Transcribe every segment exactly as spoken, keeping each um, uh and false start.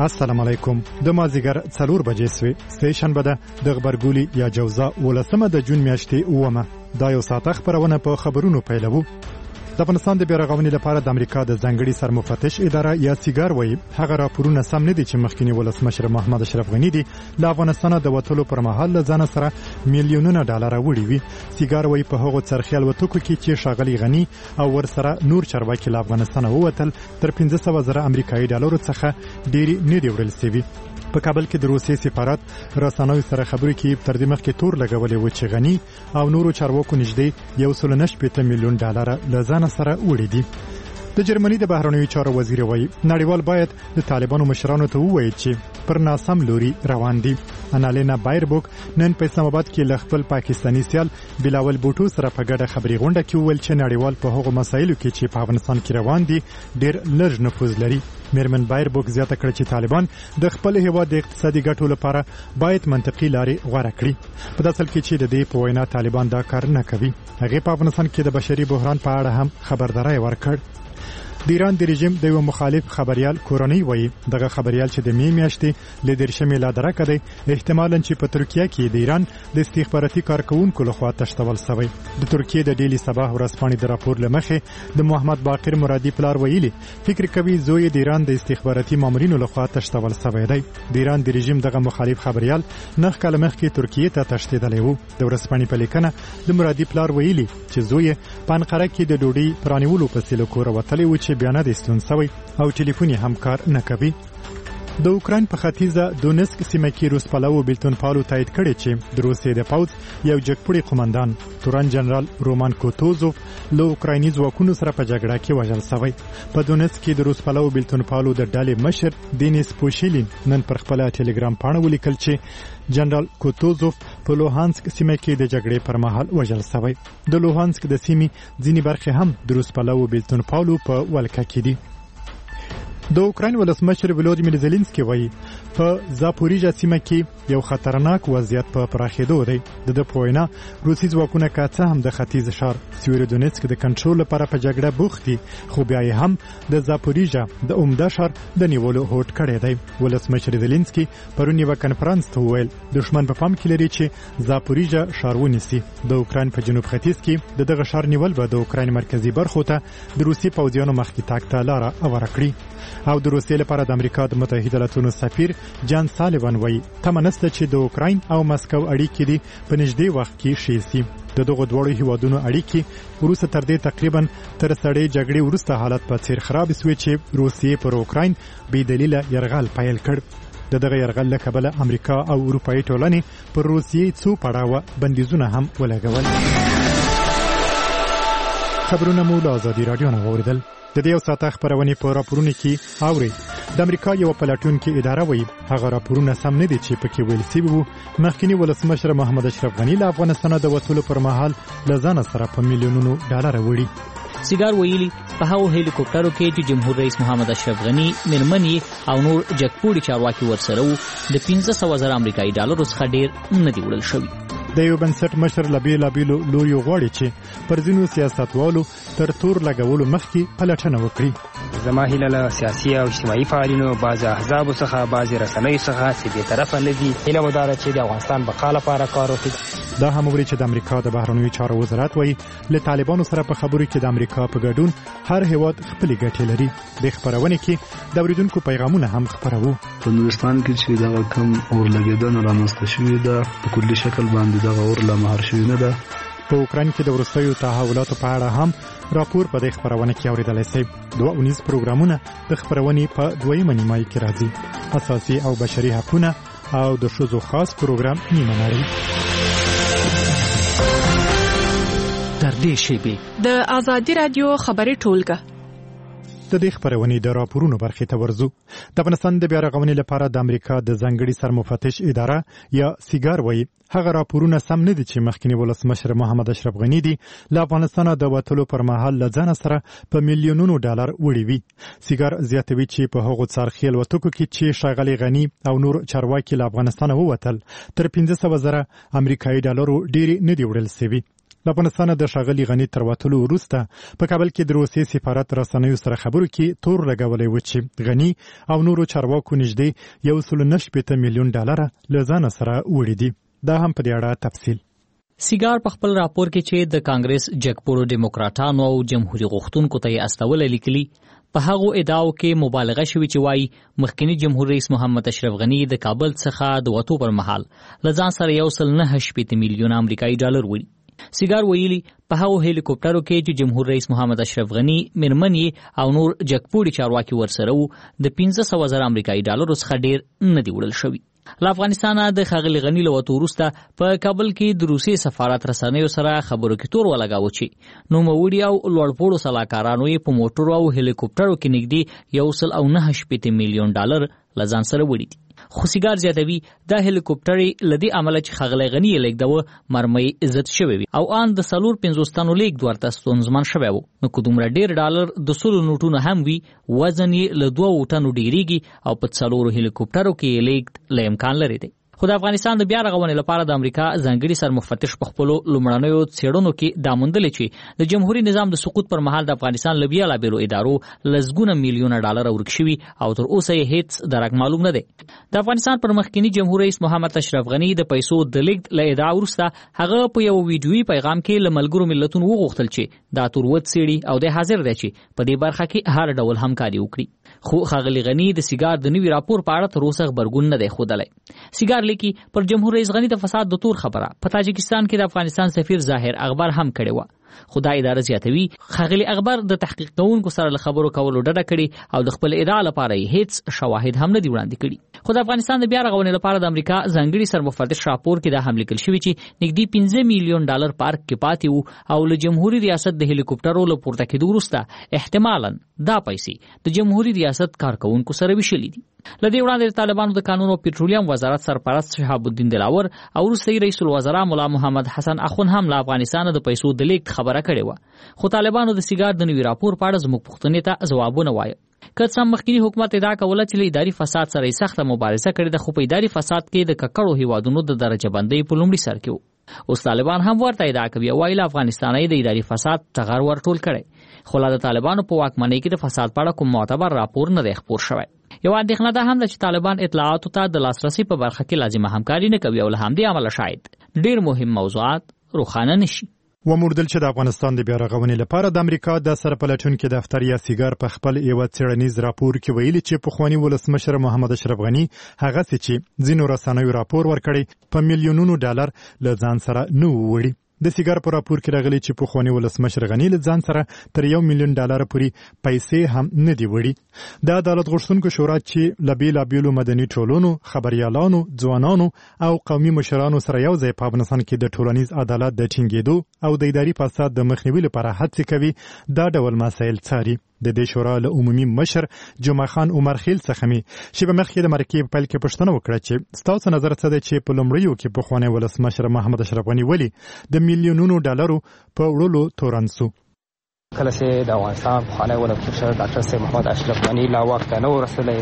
السلام علیکم. د مازیګر څلور بجې سوې سټیشن به د غبرګولي یا جوزا ولسمه د جون میاشتې اومه دا یو ساعت خبرونه په خبرونو پیلوو. د افغانستان د بیارغونې لپاره د امریکا د ځنګړي سرمفتش اداره یا سیګار وایي هغه راپورونه سم نه دي چې مخکینی ولسمشر محمد اشرف غنی دی له افغانستانه د وټولو پر مهال له ځان سره میلیونونه ډالر وړي وي. سیګار وایي په هغو څرخیل وټکو کې چې شاغلي غنی او ورسره نور چارواکي له افغانستانه ووتل تر پنځه سوه زره امریکایي ډالرو څخه ډېری نه دی وړل سوي. په کابل کې د روسیې سفارت رسنیو سره خبرې کې تر دې مخکې تور لګولې و چې غنی او نورو چارواکو نږدې یو سل نه شپېته میلیون ډالر له ځان سره وړي دي. د جرمني د بهرنیو چارو وزیر وایي نړیوال باید د طالبانو مشرانو ته ووایي چې پر ناسم لوري روان دي. انالینا بایربوک نن په اسلام آباد کې له خپل پاکستاني سیال بلاول بوټو سره په ګډه خبري غونډه کې وویل چې نړیوال په هغو مسایلو کې چې په افغانستان کې روان دي ډېر لږ نفوذ لري. میرمن بایربوک زیاته کړه چې طالبان د خپل هیواد د اقتصادي ګټو لپاره باید منطقي لارې غوره کړي. په داسې کې چې د دې په وینا طالبان دا کار نه کوي. هغه په افغانستان کې د بشري بحران په اړه هم خبرداري ورکړ. د ایران د رژیم د یو مخالف خبريال کورنۍ وایي دغه خبريال چې د می میاشتې له درشمې لا درکه دی احتمالاً چې په ترکیه کې د ایران د استخباراتي کارکونکو لخوا تشتول شوی. د ترکیه د ډیلی صباح ورځپاڼې د راپور لمخې د محمد باقر مرادي پلار ویلي فکر کوي زوی د ایران د استخباراتي مامورینو لخوا تشتول شوی دی. د ایران د رژیم دغه مخالف خبريال نه کله مخکې ترکیه ته تشتیدلی وو. د ورځپاڼې په لیکنه د مرادي پلار ویلي چې زوی په انقره کې د ډوډۍ پرانیولو په سیلو کور وتلی و چې بیان د ستون سوی او ټلیفوني هم کار نه کوي. د اوکراین په ختیځه دونسک سیمه کې روس پلوو بیلتون پالو تایید کړي چې د روسیې د پوځ یو جګپوړي قومندان توران جنرال رومان کوتوزوف له اوکرایني ځواکونو سره په جګړه کې وژل شوی. په دونسک کې د روس پلوو بیلتون پالو د ډلې مشر دینیس پوشیلین نن پر خپل ټلګرام پاڼه ولیکل چې جنرال کوتوزوف په لوهانسک سیمه کې د جګړې پر مهال وژل شوی. د لوهانسک د سیمې ځینې برخې هم د روس پلوو بیلتون پالو په ولکه کې دي. د اوکراین ولسمشر ولودیمیر زيلنسکي وایي په زاپوریژا سیمه کې یو خطرناک وضعیت په پراخېدو دی. د د پوینا روسي ځواکونه که څه هم د ختیځ ښار سیورودونیتسک د کنټرول لپاره په جګړه بوخت دي خو بیا یې هم د زاپوریژا د عمده ښار د نیولو هوډ کړی دی. ولسمشر زيلنسکي پرون یو کنفرانس ته وویل دښمن په پام کې لري چې زاپوریژا ښار ونیسي. د اوکراین په جنوب ختیځ کې د دغه ښار نیول به د اوکراین مرکزی برخو ته د روسي پوځیانو مخکې تګ ته لاره هواره کړي. او د روسیې لپاره د امریکا د متحده ایالاتونو سفیر جان سالیوان وایي تمه نشته چې د اوکراین او مسکو اړیکې دي په نږدې وخت کې ښې شي. د دغو دواړو هیوادونو اړیکې وروسته تر دې تقریبا تر سړې جګړې وروسته حالت په څیر خراب شوې چې روسیې پر اوکراین بې دلیله یرغل پیل کړ. د دغه یرغل له کبله امریکا او اروپایي ټولنې پر روسیې څو پړاوه بندیزونه هم ولګول. خبرونه مو له ازادي راډیو نه واوریدل. د دې یو ساعت خبرونه په راپورونه کې اوري. د امریکا یو پلاتونکو اداره وایي هغه راپورونه سم نه دي چې پکې ویل شوی وو مخکینی ولسمشر محمد اشرف غنی له افغانستانه د وټولو پر مهال له ځان سره په میلیونونو ډالر وړي. سیګار ویلي په هغو هلیکوپټرو کې چې جمهور رئیس محمد اشرف غنی میرمنې او نور جګپوړي چارواکي ورسره وو د پنځه سوه زره امریکایي ډالرو څخه ډېر نه دی وړل شوی. د یو بنسټ مشر لبی لبیلو لوري غواړي چې پر ځینو سیاستوالو تر تور لګولو مخکې پلټنه وکړي. زما هیله له سیاسي او اجتماعي فعالینو بعض احزاب څخه بعض رسنیو څخه چې به طرفه نه دي هیله وداره چې د افغانستان بقا لپاره کار وکړي. دا هم وړي چې د امریکا د بهرنیو چارو وزارت وایي له طالبانو سره په خبرو کې د امریکا په ګډون هر هیواد خپل ګټې لري. د خبرونه کې د اوریدونکو پیغامونه هم خبرو. په نورستان کې چې دا کم اور لګیدنه رامنځته شوې ده په کلی شکل باندې دا اور لا مهار شوی نه ده. په اوکراین کې د وروستیو تحولاتو په اړه هم راپور په دې خبرونه کې اوریدل شوی. دوه اونیز پروګرامونه د خبرونې په دویمه نیمایي کې راځي. اساسي او بشري حقوقونه او د ښځو خاص پروګرام نیمه نړۍ. تر دې شیبې د ازادي رادیو خبري ټولګه د دې خبرونې د راپورونو برخې ته ورځو. د افغانستان د بیارغونې لپاره د امریکا د ځنګړي سرمفتش اداره یا سیګار وایي هغه راپورونه سم نه دي چې مخکینی ولسمشر محمد اشرف غنی دی له افغانستانه د وټولو پر مهال له ځان سره په میلیونونو ډالر وړي وي. سیګار زیاتوي چې په هغو څرخیل وټکو کې چې شاغلي غنی او نور چارواکي له افغانستانه ووتل تر پنځه سوه زره امریکایي ډالرو ډېری نه دی وړل شوی. د افغانستان د ښاغلي غني تر وتلو وروسته په کابل کې د روسیې سفارت رسنیو سره خبرو کې تور لګولی و چې غني او نورو چارواکو نږدې یو سل نه شپېته میلیون ډالره له ځانه سره وړي دي. دا هم په دې اړه تفصیل. سیګار په خپل راپور کې چې د کانګرس جګپورو ډیموکراټانو او جمهوریت غوښتونکو ته یې استول لیکلي، په هغو ادعاو کې مبالغه شوې چې وایي مخکنی جمهور رئیس محمد اشرف غني د کابل څخه د وتو پر مهال له ځان سره یو سل نه شپېته میلیون امریکایي ډالر وړي. سیګار ویلي په هغو هلیکوپټرو کې چې جمهور رئیس محمد اشرف غني میرمنې او نور جګپوړي چارواکي ورسره وو د پنځه سوه زره امریکایي ډالرو څخه ډېر نه دي وړل شوي. له افغانستانه د ښاغلي غني له وتو وروسته په کابل کې د روسیې سفارت رسنیو سره خبرو کې تور ولګاوه چې نوموړي او لوړپوړو سلاکارانو یې په موټرو او هلیکوپټرو کې نږدې یو سل او نه شپېته میلیون ډالر له ځان سره وړي دي. خو سیګار زیاتوي دا هلیکوپټر له دې عمله چې ښاغلی غني یې لېږدوه مرمۍ عزت شوی وي او ان د څلور پنځوس تنو لیږد ورته ستونزمن شوی و. نو که دومره ډېر ډالر د سلو نوټونه هم وي وزن یې له دوه ټنو ډېرېږي او په څلورو هلیکوپټرو کې یې لیږد له امکان لري دی. خو د افغانستان د بیا رغونې لپاره د امریکا ځانګړي سرمفتش په خپلو لومړنیو څېړنو کې دا موندلې چې د جمهوري نظام د سقوط پر مهال د افغانستان له بېلابېلو ادارو لسګونه میلیونه ډالر ورک شوي او تر اوسه یې هېڅ درک معلوم نه دی. د افغانستان پر مخکني جمهور رئیس محمد اشرف غني د پیسو د لیږد له ادعا وروسته هغه په یو ویډیویي پیغام کې له ملګرو ملتونو وغوښتل چې دا تور وڅېړي او دی حاضر دی چې په دې برخه کې هر ډول همکاري وکړي. خو ښاغلي غني د سیګار د نوي راپور په اړه تر اوسه غبرګون نه دی ښودلی. سیګار لیکي پر جمهور رئیس غني د فساد د تور خبره په تاجکستان کې د افغانستان سفیر ظاهر اخبار هم کړې وه. خو دا اداره زیاتوي ښاغلي اخبار د تحقیق کوونکو سره له خبرو کولو ډډه کړې او د خپل ادعا لپاره یې هیڅ شواهد هم نه دي وړاندې کړي. خو د افغانستان د بیا رغونې لپاره د امریکا ځانګړي سرمفتش راپور کې دا هم لیکل شوي چې نږدې پنځه میلیون ډالر پارک کې پاتې وو او له جمهوري ریاست د هلیکوپټرو له پورته کېدو وروسته احتمالاً دا پیسې د جمهوري ریاست کارکوونکو سره ویشلې دي. له دې وړاندې د طالبانو د قانون او پټرولیم وزارت سرپرست شهاب الدین دلاور او وروسته رئیس الوزرا مولا محمد حسن اخون هم له افغانستانه د پیسو د لیږد خبره کړې وه. خو طالبانو د سیګار د نوي راپور په اړه زموږ پوښتنې ته ځوابونه وایه. که څه مخکینی حکومت ادعا کوله چې له اداري فساد سره یې سخته مبارزه کړې ده، خو په اداري فساد کې د ککړو هیوادونو د درجه بندۍ په لومړي سر کې و. اوس طالبان هم ورته ادعا کوي او وایي له افغانستانه یې د اداري فساد ټغر ورټول کړی، خو لا د طالبانو په واکمنۍ کې د فساد په اړه کوم معتبر راپور نه دی خپور شوی. یو اندېښنه ده هم ده چې طالبان اطلاعاتو ته د لاسرسي په برخه کې لازمه همکاري نه کوي او له همدې امله شاید ډېر مهم موضوعات روښانه نشي. وموردل چې د افغانستان د بیا رغونې لپاره د امریکا د سرپلټونکو دفتر یا سیګار په خپل یو څېړنیز راپور کې ویلي چې پخواني ولسمشر محمد اشرف غني هغه چې ځینو رسنیو راپور ورکړی په میلیونونو ډالر له ځان سره نه وړي. د سیګار په راپور کې راغلي چې پخواني ولسمشر غني له ځان سره تر یو میلیون ډالر پورې پیسې هم نه دي وړي. د عدالت غوښتونکو شورا چې له بېلابېلو مدني ټولنو، خبریالانو، ځوانانو او قومي مشرانو سره یو ځای په افغانستان کې د ټولنیز عدالت د ټینګېدو او د اداري فساد د مخنیوي لپاره هڅې کوي، دا ډول مسایل څاري. د دې شورا له عمومي مشر جمعه خان عمر خیل څخه مې شیبه مخکې د مرکې په پیل کې پوښتنه وکړه چې ستاسو نظر څه دی چې په لومړیو کې پخوانی ولسمشر محمد اشرف غني ولې د میلیونونو ډالرو په وړلو تورن سو؟ کله چې د افغانستان پخوانی ولسمشر ډاکټر صاحب محمد اشرف غني لا واک ته نه ورسېدلی،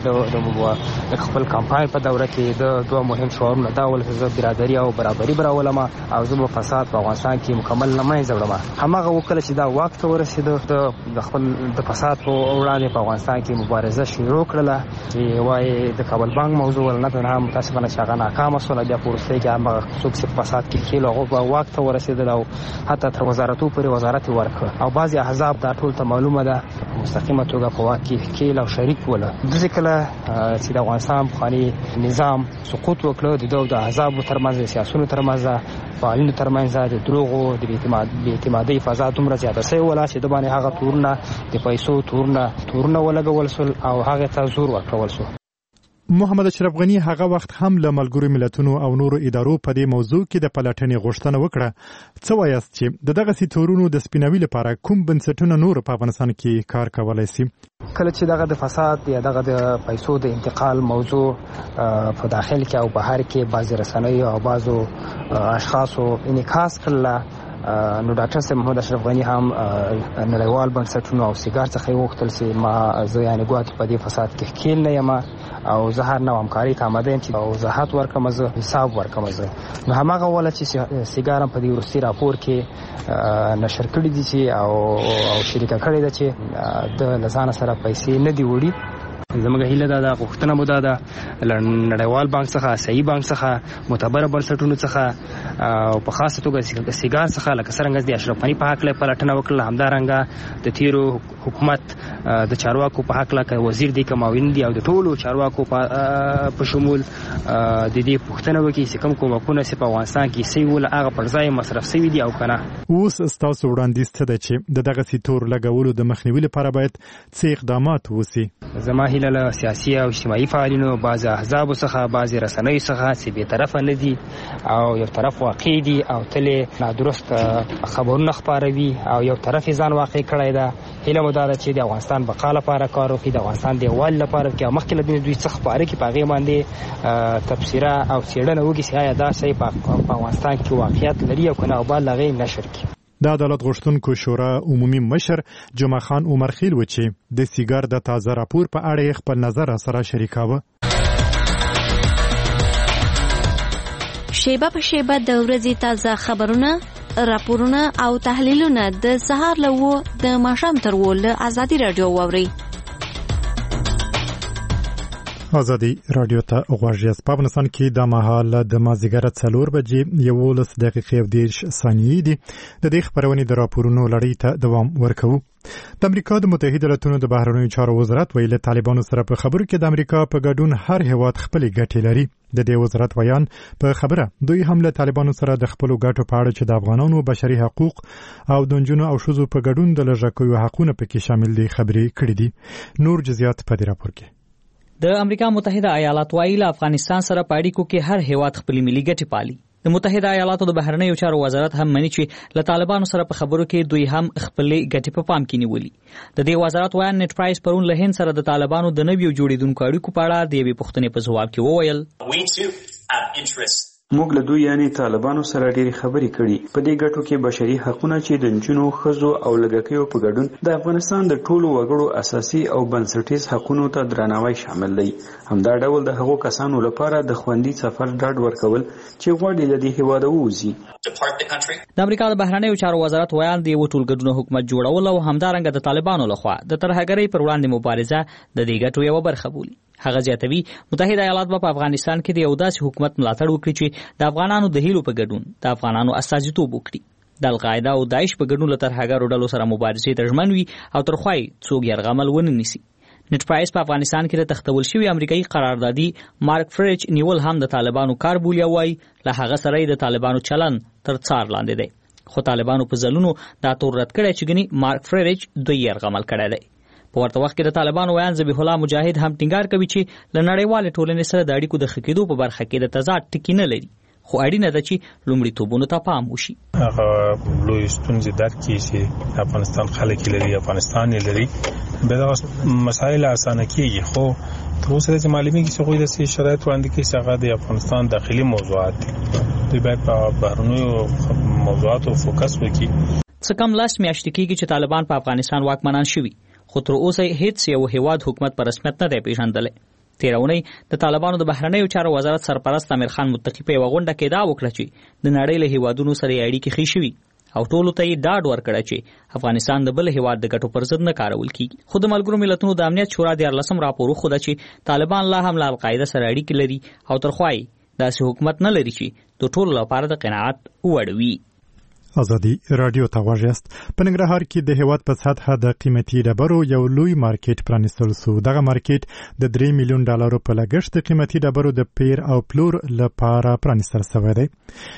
د خپل کمپاین په دوره کې د دوه مهم شعارونه دا ول چې زه برادري او برابري به راولم او زه به فساد په افغانستان کې مکمل له منځه وړم. هماغه وکړه چې دا واک ته ورسېده، د خپل د فساد په وړاندې په افغانستان کې مبارزه شروع کړله چې وایي د کابل بانک موضوع ول نه تنها متاسفانه چې هغه ناکامه شوله، بیا په وروستۍ کې هماغه څوک چې په فساد کې ښکېل هغوی به واک ته ورسېدل او حتی تر وزارتو پورې وزارت یې ورکړ او بعضې احزاب دا ټول ته معلومه ده مستقیمه توګه په واک کې ښکېل او شریک وله. داسې کله چې د افغانستان پخواني نظام سقوط وکړه، د دوی د احزابو ترمنځ، د سیاسونو ترمنځ، فعالینو ترمنځ د دروغو د بې اعتمادۍ فضا دومره زیاته شوې وله چې د باندې هغه تورونه د پیسو تورونه تورونه ولګول سول او هغې ته زور ورکړل سو. محمد اشرف غني هغه وخت هم له ملګرو ملتونو او نورو ادارو په دې موضوع کې د پلټنې غوښتنه وکړه. څه وایاست چې د دغسې تورونو د سپینوي لپاره کوم بنسټونه نور په افغانستان کې کار کولی سي؟ کله چې دغه د فساد یا دغه د پیسو د انتقال موضوع په داخل کې او بهر کې بعضې رسنیو او بعضو اشخاصو انعکاس کړله، نو ډاکټر صاحب محمد اشرف غني هم نړیوال بنسټونو او سیګار څخه یې وغوښتل چې ما زه یعنې ګواکې په دې فساد کې ښکېل نه یم او زه هر نوع همکاري ته آماده یم چې وضاحت ورکړم، زه حساب ورکړم. زه نو هماغه وله چې سیګار هم په دې وروستي راپور کې نشر کړي دي چې او او شریکه کړې ده چې د لسانه سره پیسې نه دی وړي. زموږ هیله دا ده، غوښتنه مو دا ده نړیوال بانک څخه، صحیح بانک څخه، معتبره بنسټونو څخه او په خاصه توګه سیګار څخه لکه څرنګه د اشرف غني په هکله پلټنه وکړله، همدارنګه د تیرو حکومت د چارواکو په هکله که وزیر دی که معاون دی او د ټولو چارواکو په شمول د دې پوښتنه وکړي چې کوم کومکونه چې په افغانستان کې سوي وو له هغه پر ځای مصرف سوي دي او که نه. اوس ستاسو وړاندیز څه ده چې د دغسې تور لګولو د مخنیوي لپاره باید څه اقدامات وسي؟ زما هیله له سیاسي او اجتماعي فعالینو، بعضې احزابو څخه، بعضې رسنیو څخه چې بې طرفه نه دي او یو طرف واقع دي او تل یې نادرست خبرونه خپاروي او یو طرف یې ځان واقع کړی ده. هیله مو دا ده چې د افغانستان بقا لپاره کار وکړي، د افغانستان د یووالي لپاره وکړي او مخکې له دې دوی څه خپاره کړي، په هغې باندې تبصره او څېړنه وکړي چې آیا دا شی په افغانستان کې واقعیت لري او که نه، او باید له هغې نشر کړي. د عدالت غوښتونکو شورا عمومي مشر جمعه خان عمرخیل و چې د سیګار د تازه راپور په اړه خپل نظر سره شریکاوه. شیبه په شیبه د ورځې تازه خبرونه، راپورونه او تحلیلونه د سهار له و د ماښام تر و له ازادي راډیو واورئ. ازادي راډیو ته غوږ یاست. په افغانستان کې د مهال د مازدیګر څلور بجې یولس دقیقې او دېرش ثانیې دي. د دې خبرونې د راپورونو لړۍ ته دوام ورکوو. د امریکا د متحده ایالاتونو د بهرنیو چارو وزارت ویلي طالبانو سره په خبرو کې د امریکا په ګډون هر هیواد خپلې ګټې لري. د دې وزارت ویان په خبره دوی هم له طالبانو سره د خپلو ګټو په اړه چې د افغانانو بشري حقوق او د نجونو او ښځو په ګډون د لږکیو حقونه پکې شامل دي خبرې کړې دي. نور جزئیات په دې راپور کې. د امریکا متحده ایالات وایي افغانستان سره په اړیکو کې هر هیواد خپل ملي ګټې پالي. د متحده ایالاتو د بهرنیو چارو وزارت هم مني چې له طالبانو سره په خبرو کې دوی هم خپل ګټې په پام کې نیولي. د دې وزارت وایي نت پرایس پرون له هند سره د طالبانو د نویو جوړیدونکو اړیکو په اړه د یوې پوښتنې په ځواب کې وویل موږ له دوی یعنی طالبانو سره ډېری خبرې کړي په دې ګټو کې بشري حقونه چې د نجونو، ښځو او لږکیو په ګډون د افغانستان د ټولو وګړو اساسي او بنسټیز حقونو ته درناوی شامل دی. همدا ډول د هغو کسانو لپاره د خوندي سفر ډاډ ورکول چې غواړي له دې هیواده ووځي. د امریکا د بهرنیو چارو وزارت ویان د یو ټولګډونه حکومت جوړول او همدارنګه د طالبانو لخوا د ترهګرۍ پر وړاندې مبارزه د دې ګټو یوه برخه بولي. هغه زیاتوي متحده ایالات په افغانستان کې د یو داسې حکومت ملاتړ وکړي چې د افغانانو د هیلو په ګډون د افغانانو استازیتوب وکړي، د القاعده او داعش په ګډون له ترهګرو ډلو سره مبارزې ته ژمن وي او تر خوای څوک یرغمل ونه نیسي. نت پرایس په افغانستان کې د تختول شوی امریکایي قراردادي مارک فرج نیول هم د طالبانو کار بولیا وای، له هغه سره د طالبانو چلن تر څار لاندې دی. خو طالبانو په ځلونو دا تور رد کړی چې ګني مارک فرج دوی یرغمل کړی دی. په ورته وخت کې د طالبانو ویان ذبیح الله مجاهد هم ټینګار کوي چې له نړیوالې ټولنې سره د اړیکو د ښه کېدو په برخه کې د تضاد ټکي نه لري، خو اړینه ده چې لومړیتوبونو ته پام وشي. هغه لوی ستونزې درک کړي چې افغانستان خلک لري، افغانستان لري، به دا مسایل اسانه کیږي. خو تر اوسه چې معلومیږي چې غوښتل شي شرایط وړاندې کړي چې هغه د افغانستان داخلي موضوعات دي، دوی باید په بهرنیو موضوعاتو فوکس وکړي. څه کم لس میاشتې کېږي چې طالبان په افغانستان واکمنان شوي، خو تر اوسه هیڅ یو هیواد حکومت په رسمیت نه دی پیژندلی. تیرونی د طالبانو د بهرنیو چارو وزارت سرپرست امیر خان متقی په یوه غونډه کې دا وکړه چې د نړۍ له هیوادونو سره یې اړیکې ښې شوي او ټولو ته یې ډاډ ورکړی چې افغانستان د بل هیواد د ګټو پر ضد نه کارول کیږي. خو د ملګرو ملتونو د امنیت شورا دیارلسم راپور وښوده چې طالبان لا هم له القاعده سره اړیکې لري او تر خوای داسې حکومت نه لري چې د ټولو لپاره د قناعت وړ وي. ازادي راډیو ته غوږ یاست. په ننګرهار کې د هیواد په سطحه د قیمتي ډبرو یو لوی مارکیټ پرانیستل شو. دغه مارکیټ د درې میلیون ډالرو په لګښت د قیمتي ډبرو د پیر او پلور لپاره پرانیستل شوی دی.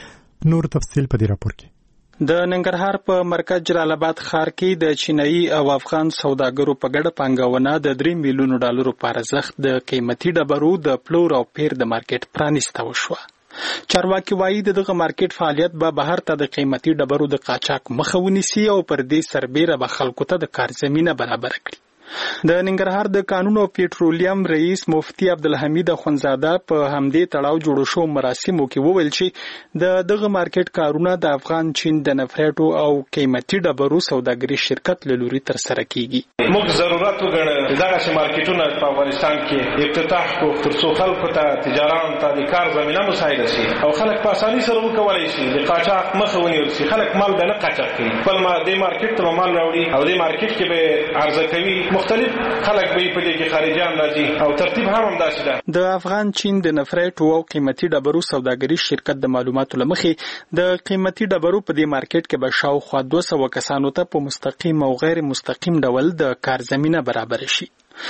نور تفصیل په دې راپور کې. د ننګرهار په مرکز جلال آباد ښار کې د چینایي او افغان سوداګرو په ګډه پانګونه د درې میلیونو ډالرو په ارزښت د قیمتي ډبرو د پلور او پیر د مارکیټ پرانیسته وشوه. چارواکي وایي دغه مارکیټ فعالیت به بهر ته د قیمتي ډبرو د قاچاق مخه ونیسي او پر دې سربیره به خلکو ته د کار زمینه برابر کړي. د ننګرهار د قانون او پېټرولیم رئیس مفتي عبدالحمید اخوندزاده په همدې تړاو جوړ شو مراسمو کې وویل چې د دغه مارکیټ کارونه د افغان چین د نفریټو او قیمتي ډبرو سوداګري شرکت له لوري ترسره کیږي. موږ ضرورت وګڼو دغه مارکیټونه په افغانستان کې افتتاح کو ترڅو خلکو ته تجاران ته د کار زمينه مساعده شي او خلک په اساني سره وکولای شي د قاچاق مخه ونیول شي. خلک مال نه قاچاق کوي، بل ما د مارکیټ ته مال راوړي او د مارکیټ کې به عرضه کوي. مختلف خلک به په دې کې خارجيان راځي او ترتیب هم همداسې ده. د افغان چین د نفریټو او قیمتي ډبرو سوداګري شرکت د معلوماتو لمخې د قیمتي ډبرو په دې مارکیټ کې به شاوخوا دوه سوه کسانو ته په مستقیم او غیر مستقیم ډول د کار زمينه برابر شي.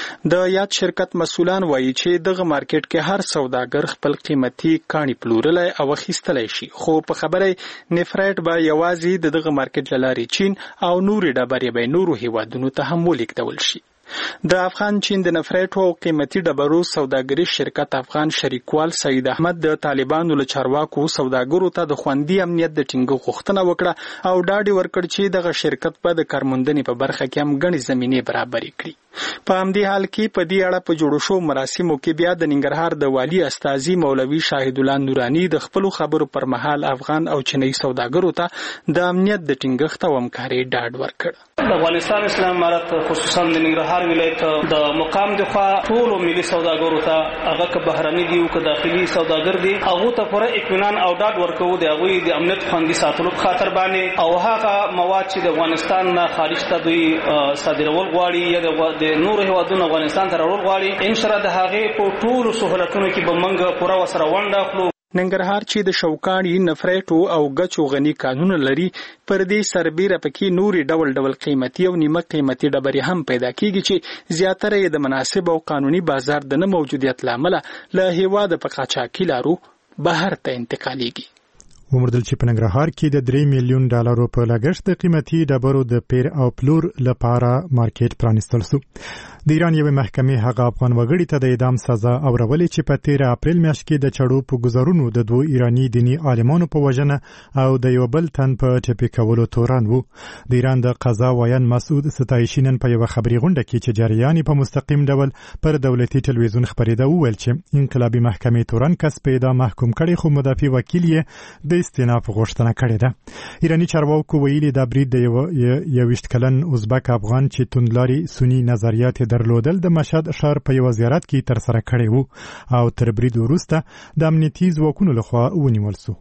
د یاد شرکت مسولان وایي چې دغه مارکیټ کې هر سوداګر خپل قیمتي کاڼي پلورلای او اخیستلای شي، خو په خبره نفریټ به یوازې د دغه مارکیټ لارې چین او نورې ډبرې به نورو هیوادونو ته هم ولیږدول شي. د افغان چین د نفریټو او قیمتي ډبرو سوداګري شرکت افغان شریکوال سید احمد د طالبانو له چارواکو سوداګرو ته د خوندي امنیت د ټینګښت غوښتنه وکړه او ډاډ ورکړ چې دغه شرکت په د کارموندنې په برخه کې هم غني زمينې برابرې کړي. په همدې حال کې په دې اړه په جوړ شو مراسمو کې بیا د ننګرهار د والی استاذي مولوي شاهد الله نورانی د خپل خبرو پر مهال افغان او چینی سوداګرو ته د امنیت د ټینګښت او همکارۍ ډاډ ورکړ. د افغانستان اسلام امارت خصوصا د ننګرهار ولایت د مقام د خوا ټول ملي سوداګرو ته هغه که بهرني دي او که داخلي سوداګر دي هغه ته پوره اطمینان او ډاډ ورکوو د هغوی د امنیت خوندي ساتلو په خاطر باندې او هغه مواد چې د افغانستان نه خارج ته دوی صادرول غواړي یا د نورو هیوادونو افغانستان ته راوړل غواړي، ان شاء الله د هغې په ټولو سهولتونو کې به موږ پوره ورسره ونډه اخلو. ننګرهار چې د شوکاڼي نفریټو او ګچو غني کانونه لري، پر دې سربیره پکې نوري ډول ډول قیمتي او نیمه قیمتي ډبرې هم پیدا کیږي چې زیاتره یې د مناسب او قانوني بازار د نه موجودیت لامل له هیواده په قاچاقي لارو بهر ته انتقالیږي. ومردل چې په ننګرهار کې د درې میلیون ډالرو په لګښت د قیمتي ډبرو د پیر او پلور لپاره مارکیټ پرانیستل شو. د ایران یوې محکمې هغه افغان وګړي ته د اعدام سزا اورولې چې په تیره اپریل میاشت کې د چړو په ګزارونو د دوه ایرانی دینی عالمانو په وژنه او د یو بل تن په ټپي کولو تورن وو. د ایران د قضا وایان مسعود ستایشی نن په یوه خبري غونډه کې چې جریان په مستقیم ډول پر دولتي ټلویزیون خبرېده وویل چې انقلابي محکمې تورن کس په اعدام محکوم کړي، خو مدافع وکیل یې د استیناف غوښتنه کړې ده. ایرانی چارواکو ویلي دا برید د یوویشت کلن ازبک افغان چې توندلاري سنی نظریات درلودل د مشهد ښار په یو زیارت کې ترسره کړی وو او تر برید وروسته د امنیتي ځواکونو لخوا ونیول شو.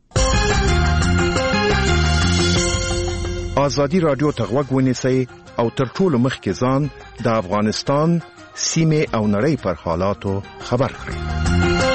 ازادي رادیو ته غوږ ونیسئ او تر ټولو مخکې ځان د افغانستان سیمې او نړۍ پر حالاتو خبر کړئ.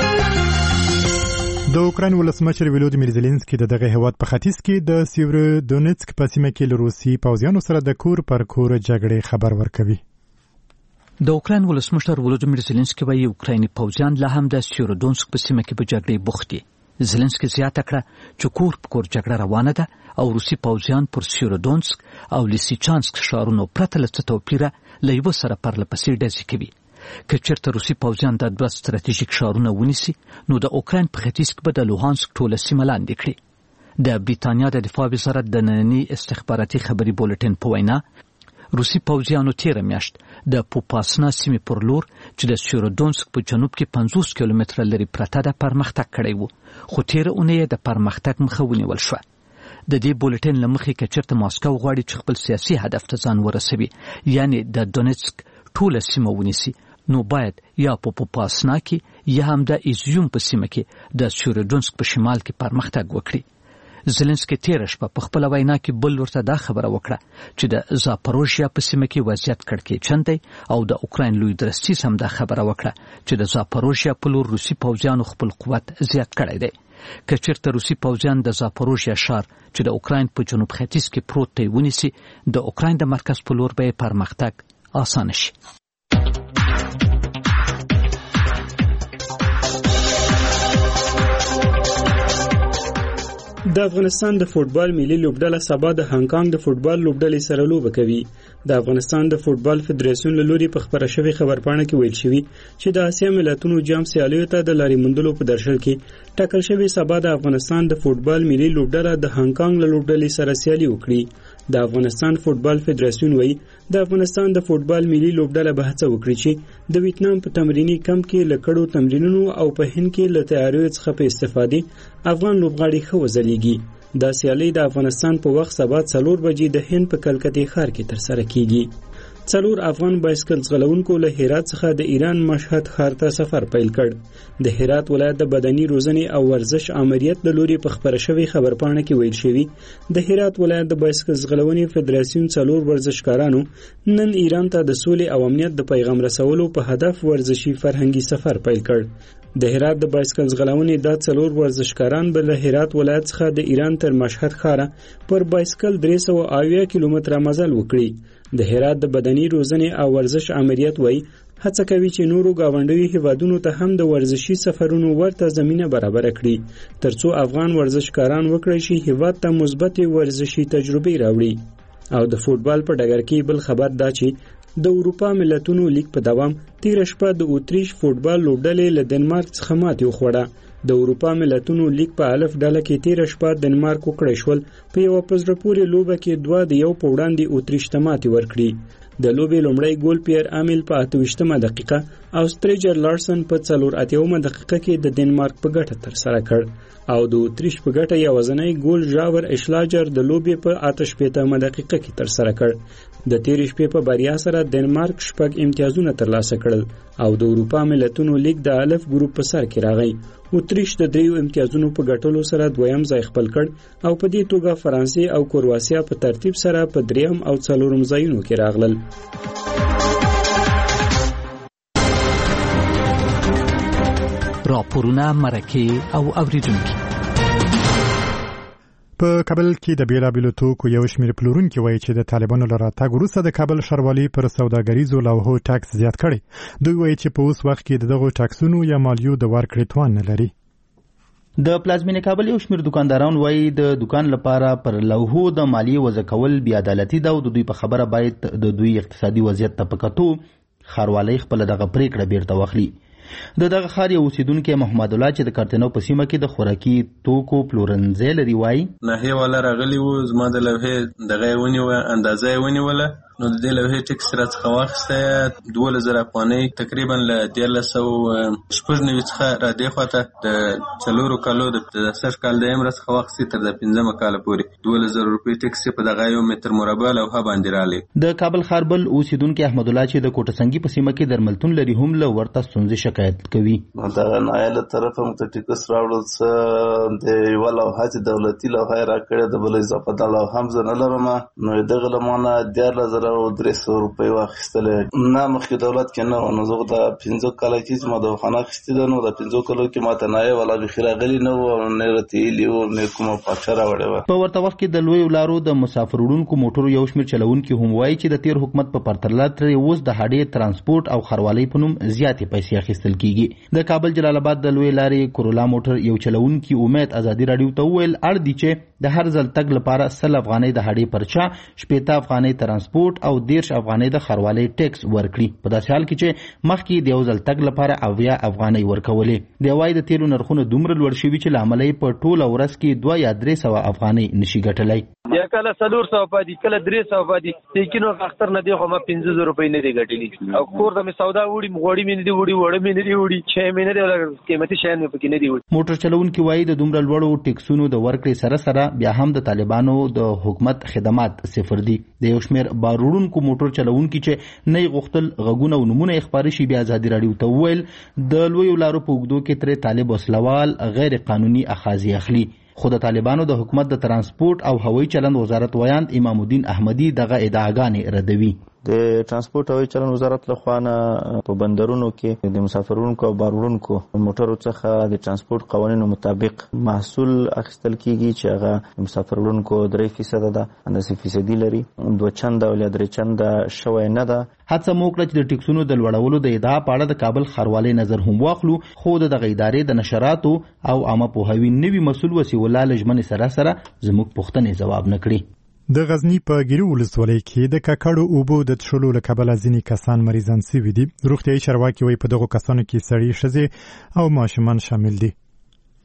د اوکراین ولسمشر ولودیمیر زيلنسکي د دغه هیواد په ختیځ کې د سیورودونیتسک په سیمه کې له روسي پوځیانو سره د کور پر کور جګړې خبر ورکوي. د اوکراین ولسمشر ولودیمیر زيلنسکي وايي اوکرایني پوځیان لا هم د سیورودونیتسک په سیمه کې په جګړې بوخت دي. زيلنسکي زیاته کړه چې کور په کور جګړه روانه ده او روسي پوځیان پر سیورودونیتسک او لیسیچانسک ښارونو پرته له څه توپیره له یوه سره پرله پسې ډزې کوي. که چېرته روسي پوځیان دا دوه ستراتیژیک ښارونه ونیسي نو د اوکراین په ختیځ کې به د لوهانسک ټوله سیمه لاندې کړي. د بریتانیا د دفاع وزارت د ننني استخباراتي خبري بولټین په وینا روسي پوځیانو تیره میاشت د پوپاسنا سیمې پر لور چې د سیورودونسک په جنوب کې پنځوس کیلومتره لرې پرته ده پرمختګ کړی وو، خو تیره اونۍ د پرمختګ مخه ونیول شوه. د دې بولټین له مخې که چېرته ماسکو غواړي چې خپل سیاسي هدف ته ځان ورسوي، یعنې د دونیتسک ټوله سیمه ونیسي، نو باید یا په پوپاسنا کې یا هم د ایزیوم په سیمه کې د سیورودونسک په شمال کې پرمختګ وکړي. زيلنسکي تیره شپه په خپله وینا کې بل ورته دا خبره وکړه چې د زاپروژیا په سیمه کې وضعیت کړکېچن دی او د اوکراین لوی درستیز هم دا خبره وکړه چې د زاپروژیا په لور روسي پوځیانو خپل قوت زیات کړی دی. که چېرته روسي پوځیان د زاپروژیا ښار چې د اوکراین په جنوب ختیځ کې پروت دی ونیسي، د اوکراین د مرکز په لور به پرمختګ اسانه شي. د افغانستان د فوټبال ملي لوبډله سبا د هانګ کانګ د فوټبال لوبډلې سره لوبه کوي. د افغانستان د فوټبال فدراسیون له لوري په خبره شوی خبرپاڼه کې ویل شوی چې د اسیا ملتونو جام سیالیو ته د لارې موندلو په درشل کې ټاکل شوی سبا د افغانستان د فوټبال ملي لوبډله د هانګ کانګ له لوبډلې سره سیالي وکړي. د افغانستان فوټبال فدراسیون وایي د افغانستان د فوټبال ملي لوبډله به هڅه وکړي چې د ویتنام په تمرینی کمپ کې له کړو تمرینونو او په هند کې له تیاریو څخه په استفادې افغان لوبغاړي ښه وځلیږي. دا سیالي د افغانستان په وخت سبا څلور بجې د هند په کلکتې ښار کې ترسره کیږي. څلور افغان بایسکل ځغلونکو له هرات څخه د ایران مشهد ښار ته سفر پیل کړ. د هرات ولایت د بدني روزنې او ورزش امریت د لوري په خبره شوی خبرپاڼه کې ویل شوی د هرات ولایت د بایسکل ځغلونې فدراسیون څلور ورزشکارانو نن ایران ته د سولې او امنیت د پیغام رسولو په هدف ورزشي فرهنګي سفر پیل کړ. د هرات د بایسکل ځغلونې د څلور ورزشکاران به له هرات ولایت څخه د ایران تر مشهد ښار پر بایسکل درې سوه اویا کیلومتره مزل وکړي. د هرات د بدني روزنې او ورزش امریت وایي هڅه کوي چې نورو گاونډیو هیوادونو ته هم د ورزشي سفرونو ورته زمینه برابر کړي ترڅو افغان ورزشکاران وکړي چې هیواد ته مثبت ورزشي تجربه راوړي. او د فوټبال په ډګر کې بل خبر دا چې د اروپا ملتونو لیگ په دوام تیر شپه د اوتریش فوټبال لوبډلې له دنمارک څخه ماتې وخوړه. د اروپا ملتونو لیگ په الف ډله کې تیر شپه دنمارک وکړی شول په یو پزړه پورې لوبه کې دوه د یو په وړاندې اوتریش ته ماتې ورکړي. د لوبې لومړی ګول پیر امیل په اته ویشتمه دقیقه او ستریجر لارسن په څلور اتیاومه دقیقه کې د دنمارک په ګټه ترسره کړ او د اوتریش په ګټه یوازینی ګول ژاور اشلاجر د لوبې په اته شپېتمه دقیقه کې ترسره کړ. د تیرې شپې په بریا سره دنمارک شپږ امتیازونه ترلاسه کړل او د اروپا ملتونو لیگ د الف ګروپ په سر کې راغی. اوتریش د دریو امتیازونو په ګټلو سره دویم ځای خپل کړ او په دې توګه فرانسې او کرواسیا په ترتیب سره په دریم او څلورم ځایونو کې راغلل. راپورونه، مرکې او اوریدونکي. په کابل کې د بیلابیلو توکو یو شمېر پلورونکي وایي چې د طالبانو له راتګ وروسته د کابل ښاروالي پر سوداګریزو لوحو ټکس زیات کړی. دوی وایي چې په اوس وخت کې د دغو ټکسونو یا مالیو د ورکړې توان نه لري. د پلازمینې کابل یو شمېر دکانداران وایي د دکان لپاره پر لوحو د مالیې وضع کول بې عدالتي ده او د دوی په خبره باید د دوی اقتصادي وضعیت ته په کتو ښاروالۍ خپله دغه پریکړه بیرته واخلي. د دغه ښار یو اوسیدونکی محمد الله چې د کارتنو په سیمه کې د خوراکي توکو پلورنځی لري وایي ناحیې والا راغلي وو، زما د لوحې دغه یې ونیوه، اندازه یې ونیوله، نو د دې لوحې ټکس راڅخه واخیسته دولس زره افغانۍ تقریبا له دیارلس سوه شپږ نوي څخه را دې خواته د څلورو کالو د سږ کال دویم راڅخه واخیستې تر د پنځمه کاله پورې دولس زره روپۍ ټکس په دغه یو متر مربع لوحه باندې راغلی. د کابل ښار بل اوسیدونکی احمد الله چې د کوټسنګي په سیمه کې درملتون لري هم له ورته ستونزې شکایت کوي. دغه نایله طرفه موږ ته ټکس راوړل څه د یوه لوحه چې دولتي لوحه یې راکړې ده، بل اضافه دا لوحه هم زه نه لرم، نو دغه له ما نه دیارلس زره او درې سوه روپۍ واخیستلې. نه مخکې دولت کې نه وه، نو زه د پنځه کاله کې چې ما دواخانه اخیستې ده، نو د پنځو کالو کې ما ته نایه والا بیخي راغلي نه وو او نه راته ایلي وو، نه کومه پاچه راوړې وه. په ورته وخت کې د لویو لارو د مسافر وړونکو موټرو یو شمېر چلوونکي هم وایي چې د تیر حکومت په پرتله ترې اوس د هډې ترانسپورټ او ښاروالۍ په نوم زیاتې پیسې اخیستل کېږي. د کابل جلال آباد د لوی لارې کورولا موټر یو چلوونکي امید ازادي راډیو ته وویل اړ دي چې د هر ځل تګ لپاره سل افغانۍ د هډې پرچا، شپېته افغانۍ ترانسپورټ او دېرش افغانۍ د ښاروالۍ ټکس ورکړي، په داسې حال کې چې مخکې د یو ځل تګ لپاره اویا افغانۍ ورکولې. دی وایي د تیلو نرخونه دومره لوړ شوي چې له امله یې په ټوله ورځ کې دوه یا درې سوه افغانۍ نشي ګټلی. یا کله څلور سوه پاتې، کله درې سوه پاتې، لیکن اختر نه دی خو ما پنځه زره روپۍ نه دی ګټلي او کور ته مې سودا وړي، غوړي مې نه دي وړي، وړه مې نه دي وړي، چای مې نه دی، قیمتي شیان مې پکې نه دي وړي. موټر چلوونکي وایي د دومره لوړو ټکسونو د ورکړې سره سره بیا هم د طالبانو د حکومت خدمات صفر دي. د یو شمېر بار وړونکو موټر چلوونکي چې نه یې غوښتل غږونه او نومونه یې خپاره شي بیا ازادي راډیو ته وویل د لویو لارو په اوږدو کې ترې طالب وسلوال غیر قانوني اخاذې اخلي. خو د طالبانو د حکومت د ترانسپورټ او هوایي چلند وزارت ویاند امام الدین احمدي دغه ادعاګانې ردوي. د ترانسپورټ او چلند وزارت لخوا نه په بندرونو کې د مسافرونکو او بار وړونکو موټرو څخه د ترانسپورټ قوانینو مطابق محصول اخیستل کیږي چې هغه د مسافر وړونکو درې فیصده ده، اندازې فیصدي لري، دوه چنده او یا درې چنده شوی نه ده. هڅه مو وکړه چې د ټکسونو د لوړولو د ادعا په اړه د کابل ښاروالۍ نظر هم واخلو، خو د دغه ادارې د نشراتو او عامه پوهاوي نوي مسؤل وسیع الله له ژمنې سره سره زموږ پوښتنې ځواب نه کړي. د غزنی په ګیرو ولسوالۍ کې د ککړو اوبو د څښلو له کبله ځینې کسان مریضان شوي دي. روغتیایي چارواکي وایي په دغو کسانو کې سړي، ښځې او ماشومان شامل دي.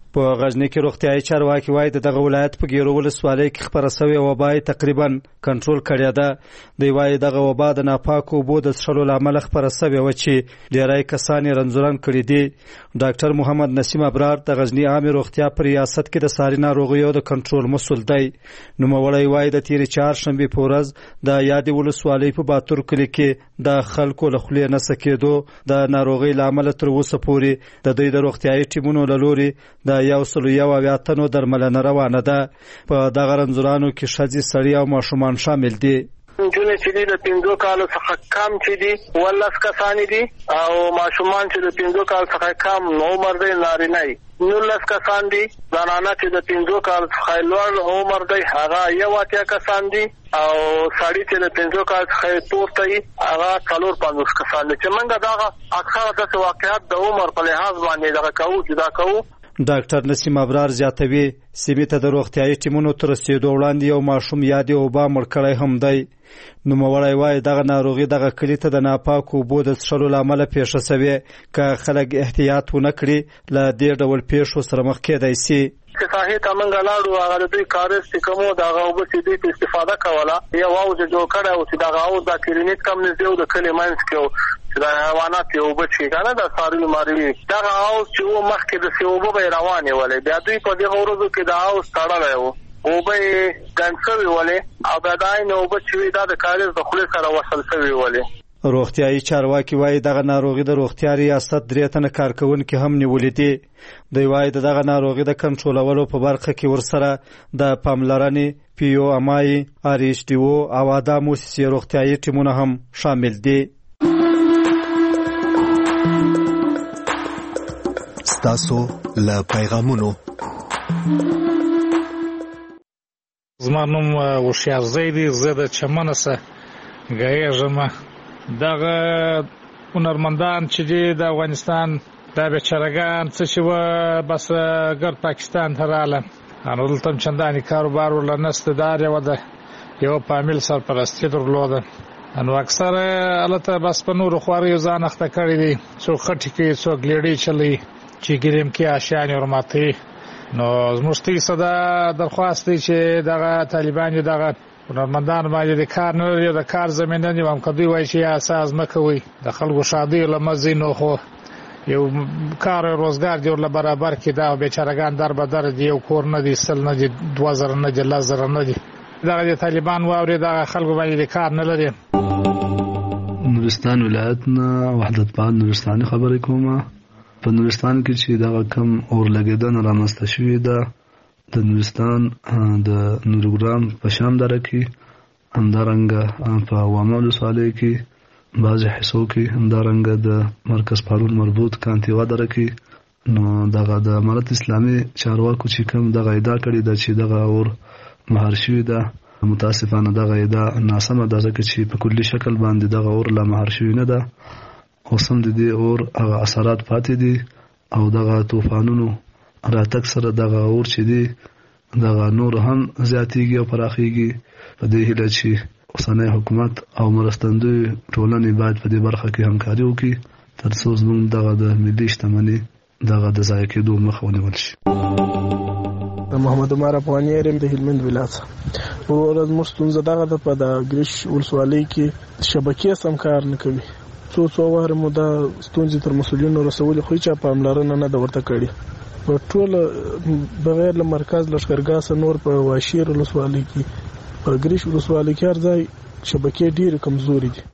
په غزنی کې روغتیايي چارواکي وایي دغه ولایت په ګیرو ولسوالۍ کې خپره شوې وبا تقریبا کنټرول کړې ده. دوی وایي دغه وبا د ناپاکو اوبو د څښلو له امله خپره شوې وه چې ډیری کسان یې رنځورن کړي دي. ډاکټر محمد نسیم ابرار د غزنی عامې روغتیا په ریاست کې د ساري ناروغیو د کنټرول مسؤل دی. نوموړی وایي د تېرې چهارشنبې په ورځ د یادې ولسوالۍ په باتور کلي کې د خلکو له خولې نه سکېدو د ناروغۍ له امله تر اوسه پورې د دوی د روغتیايي ټیمونو له لوري د یو سل یو اویا تنو درملنه روانه ده. په دغه رنځورانو کې ښځې، سړي او ماشومان شامل دي. نجونې چې دي د پنځو کالو څخه کم چې دي ولس کسان دي او ماشومان چې د پنځو کالو څخه کم عمر دی نارینه دي نولس کسان دي. زنانه چې د پنځو کالو څخه لوړ عمر دی هغه یو اتیا کسان دي او سړي چې د پنځو کالو څخه پورته دي هغه څلور پنځوس کسان دي چې موږ دغه اکثره داسې واقعیات د عمر په لحاظ باندې دغه کوو چې دا کوو. ډاکټر نسیم ابرار زیاتوي سیمې ته د روغتیايي ټیمونو تر رسېدو وړاندې یو ماشوم یادې اوبه مړ کړی هم دی. نوموړی وایي دغه ناروغي دغه کلي ته د ناپاکو اوبو د څښلو له امله پیښه شوې. که خلک احتیاط ونه کړي له دې ډول پیښو سره مخ کېدی سي. چې ساحې ته موږ لاړو هغه د دوی کارز چې کوم و د هغه اوبه چې دوی په استفاده کوله یو حوض یې جوړ کړی و چې دغه حوض دا کلینیک کم نږدې و د کلي منځ کې و چې د حیوانات یې اوبه څښي که نه د څاروي ماروي دغه حوض چې و مخکې داسې اوبه به یې روانې ولې بیا دوی په دغه ورځو کې د حوض تړلی و اوبه یې ګنډ شوې ولې او بیا دا عین اوبه چې وي دا د کاریز د خولې سره وصل شوې ولې. روغتیايي چارواکي وایي دغه ناروغي د روغتیا ریاست درې تنه کارکونکي هم نیولې دي. دوی وایي دغه ناروغي د کنټرولولو په برخه کې ورسره د پاملرنې پی او ام آی، آر ایچ ډي او او ادا موسسې روغتیايي ټیمونه هم شامل دي. ستاسو له پیغامونو زما نوم هوښیار زیدي، زه د چمنه څخه ګایږم. دغه هنرمندان چې دي د افغانستان دا بیچارهګان څه چې وه بس ګرد پاکستان ته راغله نو دلته هم چندانې کاروبار ورله نشته. دا یوه د یوه فامیل سرپرستي درلوده نو اکثره هلته بس په نورو خواریو ځان اخته کړی دي. څوک خټې کوي، څوک لیډۍ چلوي چې ګریم کې اشیانې ورماتوي. نو زموږ ته څه دا درخواست دی چې دغه طالبان یې دغه هنرمندان باندې د کار نه لري د کار زمینه نه هم کدی وای چې اساس مکوي د خلکو شادي لمزي نو خو یو کار روزګار دی ول برابر کې دا بیچارهګان در به در دی یو کور نه دی سل نه دی دوه زره نه دی لزر نه دی دا د طالبان واوري د خلکو باندې د کار نه لري. نورستان ولایت نه وحدت پال نورستاني خبرې کومه. په نورستان کې چې دا کم اور لګیدنه رامنځته شوې ده د نورستان د نورګرام په شام دره کې همدارنګه په وامه ولسوالۍ کې بعضې حصو کې همدارنګه د مرکز پارون مربوط کانتیوا دره کې نو دغه د امارت اسلامي چارواکو چې کوم دغه ادعا کړې ده چې دغه اور مهار شوې ده متاسفانه دغه ادعا ناسمه ده ځکه چې په کلي شکل باندې دغه اور لا مهار شوې نه ده. اوس هم د دې اور هغه اثرات پاتې دي او دغه طوفانونو راتګ سره دغه اور چې دی دغه نور هم زیاتېږي او پراخېږي. په دې هیله چې اوسنی حکومت او مرستندوی ټولنې باید په دې برخه کې همکاري وکړي تر څو زموږ دغه د ملي شتمنۍ دغه د ضایع کېدو مخه ونیول شي. محمد عمر افغاني یم د هلمند ولایت. وروره زموږ ستونزه دغه ده په د ګریش ولسوالۍ کې شبکې سم کار نه کوي. څو څو واره مو دا ستونزې تر مسؤلینو رسولې خو هېچا پاملرنه نه ده ورته کړې. په ټوله بغیر له مرکز لښکرګاه څخه نور په واشیر ولسوالۍ کې په ګریش ولسوالۍ کې هر ځای شبکې ډېرې کمزورې دي.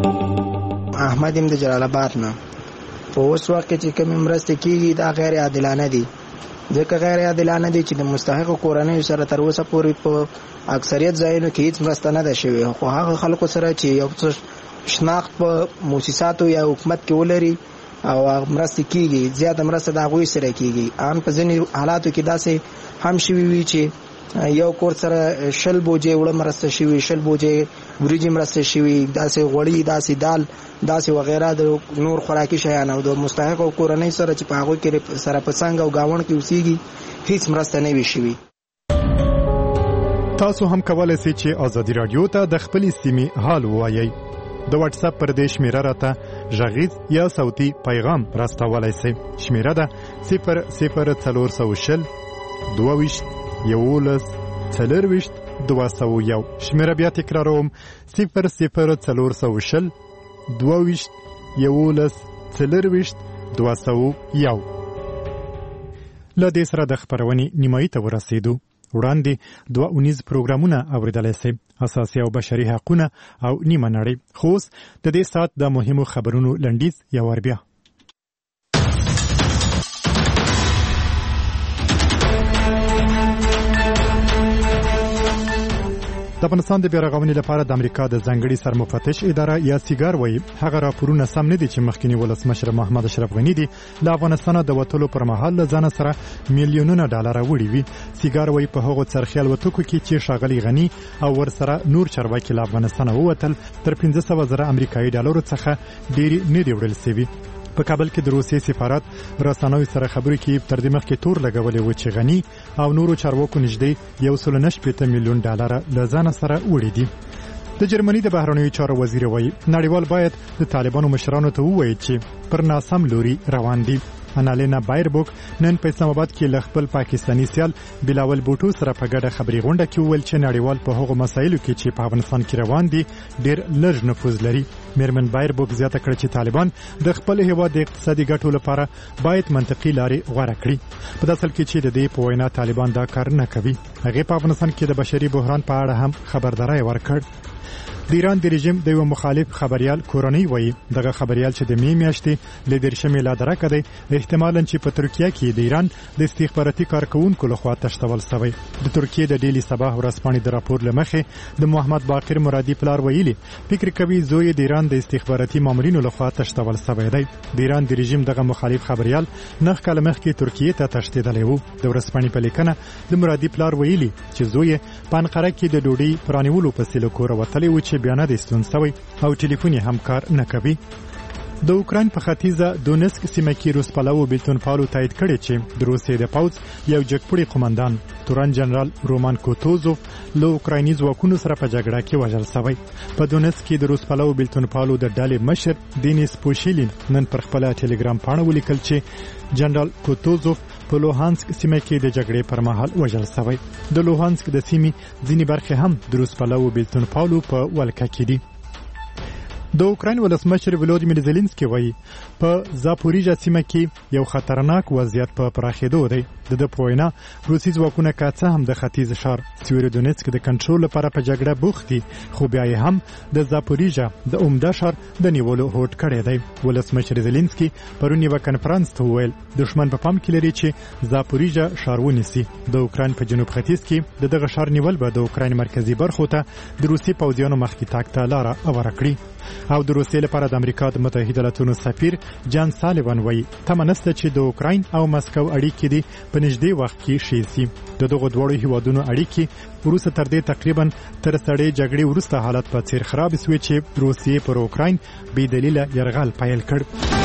احمد یم د جلال آباد نه. په اوس وخت کې چې کومې مرستې کېږي دا غیر عادلانه دي ځکه غیر عادلانه دي چې د مستحقو کورنیو سره تر اوسه پورې په اکثریت ځایونو کې هېڅ مرسته نه ده شوې خو هغه خلکو سره چې یو څه شناخت په مؤسساتو یا حکومت کې ولري او مرسته کیږي زیاته مرسته د هغوی سره کیږي. ان په ځینې حالاتو کې داسې هم شوي وي چې یو کور سره شل بوجې وړه مرسته شوي، شل بوجې وریجې مرسته شوي، داسې غوړي، داسې دال، داسې وغیره د نور خوراکي شیان او د مستحقو کورنۍ سره چې په هغوی کې سره په څنګ او گاوڼ کې اوسېږي هیڅ مرسته نه وي شوي. تاسو هم کولای شئ چې ازادي رادیو ته د خپلې سیمې حال ووایئ. د واتس اپ پر دې شمیره راته غږیز یا صوتي پیغام راستولای شئ. شمیره ده صفر صفر څلور سوه شل دوه ویشت یولس څلرویشت دوه سوه یو. شمیره بیا تکراروم صفر صفر څلور سوه شل دوه ویشت یولس څلرویشت دوه سوه یو. له دې سره د خپرونې نیمایي ته ورسېدو. وړاندې دوه اونیز پروګرامونه اوریدلی سئ، اساسي او بشري حقونه او نیمه نړۍ. خو اوس د دې ساعت د مهمو خبرونو لنډیز یو وار بیا. د افغانستان د بیارغونې لپاره د امریکا د ځانګړي سرمفتش اداره یا سیګار وایي هغه راپورونه سم نه دي چې مخکنی ولسمشر محمد اشرف غني دی له افغانستانه د وتلو پر مهال له ځانه سره میلیونونه ډالر وړي وي. سیګار وایي په هغو څرخي الوتکو کې چې ښاغلي غني او ورسره نور چارواکي له افغانستانه ووتل تر پنځه سوه زره امریکایي ډالرو څخه ډېرې نه دي وړل سوي. په کابل کې د روسیې سفارت رسنیو سره خبرې کې تر دې مخکې تور لګولې و چې غني او نورو چارواکو نږدې یو سل نه شپېته میلیون ډالر له ځانه سره وړي دي. د جرمني د بهرنیو چارو وزیر وایي نړیوال باید د طالبانو مشرانو ته ووایي چې پر ناسم لوري روان دي. انالینا بایربوک نن په اسلام آباد کې له خپل پاکستاني سیال بلاول بوټو سره په ګډه خبري غونډه کې وویل چې نړیوال په هغو مسایلو کې چې په افغانستان کې روان دي ډېر لږ نفوذ لري. میرمن بایربوک زیاته کړه چې طالبان د خپل هیواد د اقتصادي ګټو لپاره باید منطقي لارې غوره کړي. په داسې کې چې د دې په وینا طالبان دا کار نه کوي. هغه په افغانستان کې د بشري بحران په اړه هم خبرداري ورکړ. د ایران د رژیم د یو مخالف خبريال کورنۍ وایي دغه خبريال چې د می میاشتې له درشمې لا درکه دی احتمالاً چې په ترکیه کې د ایران د استخباراتي کارکونکو لخوا تشتول شوی. د ترکیه د ډیلی صباح ورځپاڼې د راپور لمخې د محمد باقر مرادي پلار ویلي فکر کوي زوی د ایران د استخباراتي مامورینو لخوا تشتول شوی دی. د ایران د رژیم دغه مخالف خبريال نه کله مخکې ترکیه ته تشتیدلی و. د ورځپاڼې په لیکنه د مرادي پلار ویلي چې زوی په انقره کې د ډوډۍ پرانیولو په سیلو کور وتلی و چې بیا نه دی ستون شوی او ټلیفون یې هم کار نه کوي. د اوکراین په ختیځه دونسک سیمه کې روس پلو بیلتون پالو تایید کړی چې د روسیې د پوځ یو جګپړی قومندان تورن جنرال رومان کوتوزوف له اوکرایني ځواکونو سره په جګړه کې وژل شوی. په دونسک کې د روس پلو بیلتون پالو د ډلې مشر دینیس پوشیلین نن پر خپل ټلګرام پاڼه ولیکل چې جنرال کوتوزوف په لوهانسک سیمه کې د جګړې پر مهال وژل شوی. د لوهانسک د سیمې ځینې برخې هم د روس پلو بیلتون پالو په ولکه کې دي. د اوکراین ولسمشر ولودیمیر زيلنسکي وایي په زاپوریژا سیمه کې یو خطرناک وضعیت په پراخېدو دی. د د پوینا روسي ځواکونه که څه هم د ختیځ ښار سیویرودونیتسک د کنټرول لپاره په جګړه بوخت دي خو بیا یې هم د زاپوریژا د عمده ښار د نیولو هوډ کړی دی. ولسمشر زيلنسکي پرون یوه کنفرانس ته وویل دښمن په پام کې لري چې زاپوریژا ښار ونیسي. د اوکراین په جنوب ختیځ کې د دغه ښار نیول به د اوکراین مرکزي برخو ته د روسي پوځیانو مخکې تګ ته لاره هواره کړي. او د روسیې لپاره د امریکا د متحده ایالاتو سفیر جان سالیوان وایي تمه نشته چې د اوکراین او مسکو اړیکې دي په نږدې وخت کې ښې شي. د دغو دواړو هیوادونو اړیکې وروسته تر دې تقریبا تر سړې جګړې وروسته حالت په څیر خراب شوی چې روسیې پر اوکراین بې دلیله یرغل پیل کړ.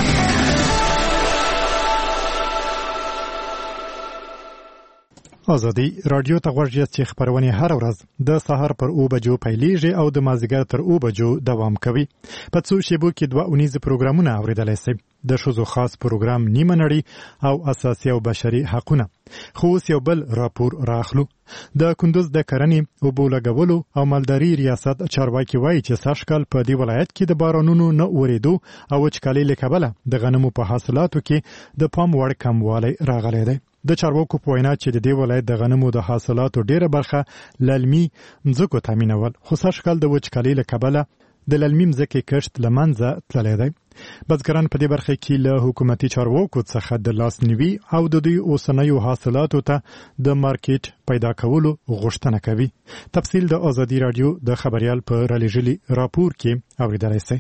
ازادي رادیو ته غوږ چې خبرونه هر ورځ د سهار پر او بجو پیلېږي او د مازیګر تر او بجو دوام کوي. په څو شیبو کې دوه اونیز پروګرامونه اوریدلای شئ. د ښځو خاص پروګرام نیمه نړۍ او اساسي او بشري حقونه. خو اوس یو بل راپور راخلو. د کندوز د کرنې اوبو لګولو او مالداري ریاست چارواکي وایي چې سږ کال په دې ولایت کې د بارانونو نه اورېدو او وچکالۍ له کبله د غنمو په حاصلاتو کې د پام وړ کموالی راغلی دی. د چارواکو په وینا چې د دې ولایت د غنمو د حاصلاتو ډیره برخه للمي مځکو تامینول خو سږ کال د وچکالۍ له کبله د للمي مځکې کښت له منځه تللی دی. بزګران په دې برخه کې له حکومتي چارواکو څخه د لاسنیوي او د دوی اوسنیو حاصلاتو ته د مارکیټ پیدا کولو غوښتنه کوي. تفصیل د ازادي رادیو د خبريال په رالیږلي راپور کې اوریدلای شئ.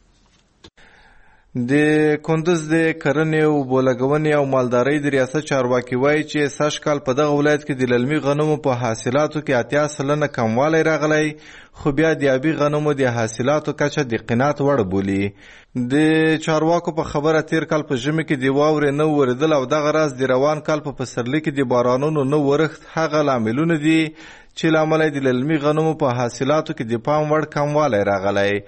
د کندوز د کرنې او بولګونې او مالدارۍ د ریاست چارواکي وایي چې سږ کال په دغه ولایت کې د للمي غنمو په حاصلاتو کې اتیا سلنه کموالی راغلی خو بیا د آبي غنمو د حاصلاتو کچه د قناعت وړ بولي. د چارواکو په خبره تیر کال په ژمي کې د واورې نه ورېدل او دغه راز د روان کال په پسرلي کې د بارانونو نه ورښت هغه لاملونه دي چې له امله د للمي غنمو په حاصلاتو کې د پام وړ کموالی راغلی.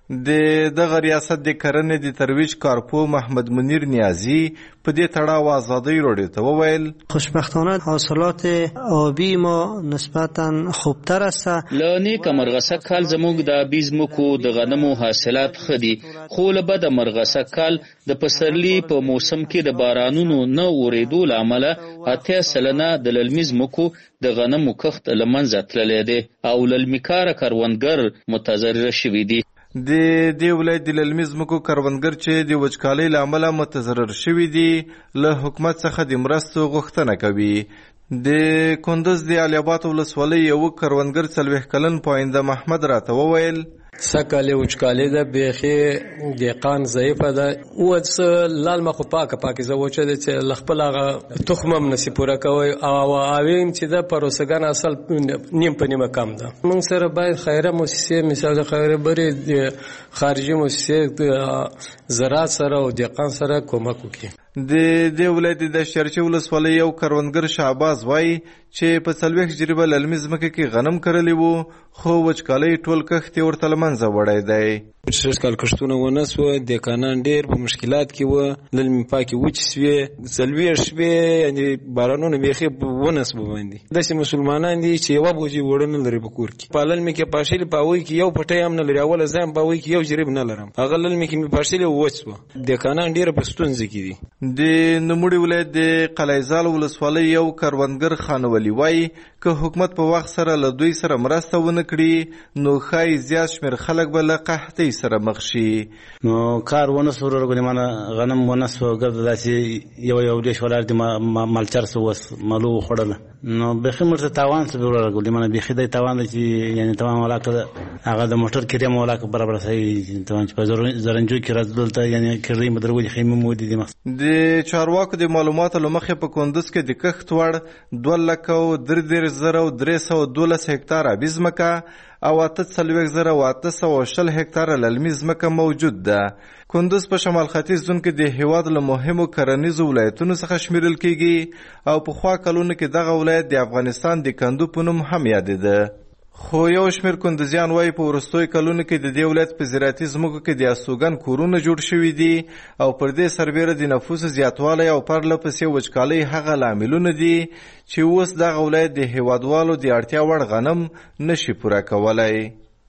د دغه ریاست د کرنې د ترویج کارپو محمد منیر نیازی په دې تړاو ازادۍ راډیو ته وویل خوشبختانه حاصلات آبی ما نسبتا خوبتر است. له نیکه مرغسه کال زموږ د آبي ځمکو د غنمو حاصلات ښه دي، خو له بده مرغسه کال د پسرلي په موسم کې د بارانونو نه اورېدو له امله اتیا سلنه د للمي ځمکو د غنمو کښت له منځه تللی دی او للمي کاره کروندګر متضرره شوي دي. د دې ولایت د للمي ځمکو کروندګر چې د وچکالۍ له امله متضرر شوي دي له حکومت څخه د مرستو غوښتنه کوي. د کندز د علي اباد ولسوالۍ یو کروندګر څلوېښت کلن پاینده محمد راته وویل سکاله وچکاله ده بیخي دقان ضعیفه ده او لال مخ پاکه پاکه زوچه ده چې لخپل هغه تخمم نسی پوره کوي او اوین چې ده پروسګان اصل نیم په نیمه کم ده. موږ سره باید خیره مؤسسه مثال خیره بری خارجي مؤسسه زراعت سره او دقان سره کومک وکړي. د دې ولایت د شرچې ولسوالۍ یو کروندګر شعباز وایي چې په څلوېښت جریبه للمي ځمکه کې غنم کرلی وو خو وچکالۍ ټول کښت یې ورته له منځه وړی دی. شل کال کښتونه ونه سوه، دهقانان ډېر په مشکلات کې وه، للمي پاکې وچې سوې، څلوېښت شپې یعنې بارانونه بیخي ونه سوه باندې. داسې مسلمانان دي چې یوه بوجۍ وړه نه لري په کور کې. په للمي کې پاشلي په هغوی کې یو پټی هم نه لري، اوله زه هم په هغوی کې یو جریب نه لرم، هغه للمي کې مې پاشلي وچ سوه. دهقانان ډېره په ستونزه کې دي. د نوموړي ولایت د قلعهزال ولسوالۍ یو کروندګر خانولي وایي که حکومت په وخت سره له دوی سره مرسته ونه کړي نو ښایي زیات شمېر خلک به له قحطۍ سره مخ شي. نو کار ونه سو ورغلی مانه غنم ونه سو ګرځ داسې یو یو ډېر شولار د مالچر سو وس مالو خوړل نو بیخي مرته تاوان سو ورغلی مانه بیخي د تاوان د چې یعنی تمام ولاکه هغه د موټر کریم ولاکه برابر صحیح تمام چې په زرنجو کې راځل ته یعنی کړی مدرولي خیمه مودي دي مخ د چارواکو د معلوماتو لمخې په کندز کې د کښت وړ دوه لکه او درې دېرش زره او درې سوه دولس هکتاره آبي ځمکه او اته څلوېښت زره او اته سوه شل هکتاره للمي ځمکه موجود ده. کندز په شمال ختیځ زون کې د هیواد له مهمو کرنیزو ولایتونو څخه شمیرل کیږي او پخوا کلونو کې دغه ولایت د افغانستان د کندو په نوم هم یادېده. خو یو شمېر کندزیان وایي په وروستیو کلونو کې د دې ولایت په زراعتي ځمکو کې د استوګن کورونه جوړ شوي دي او پر دې سربیره د نفوس زیاتوالی او پرله پسې وچکالۍ هغه لاملونه دي چې اوس دغه ولایت د هیوادوالو د اړتیا وړ غنم نشي پوره کولی.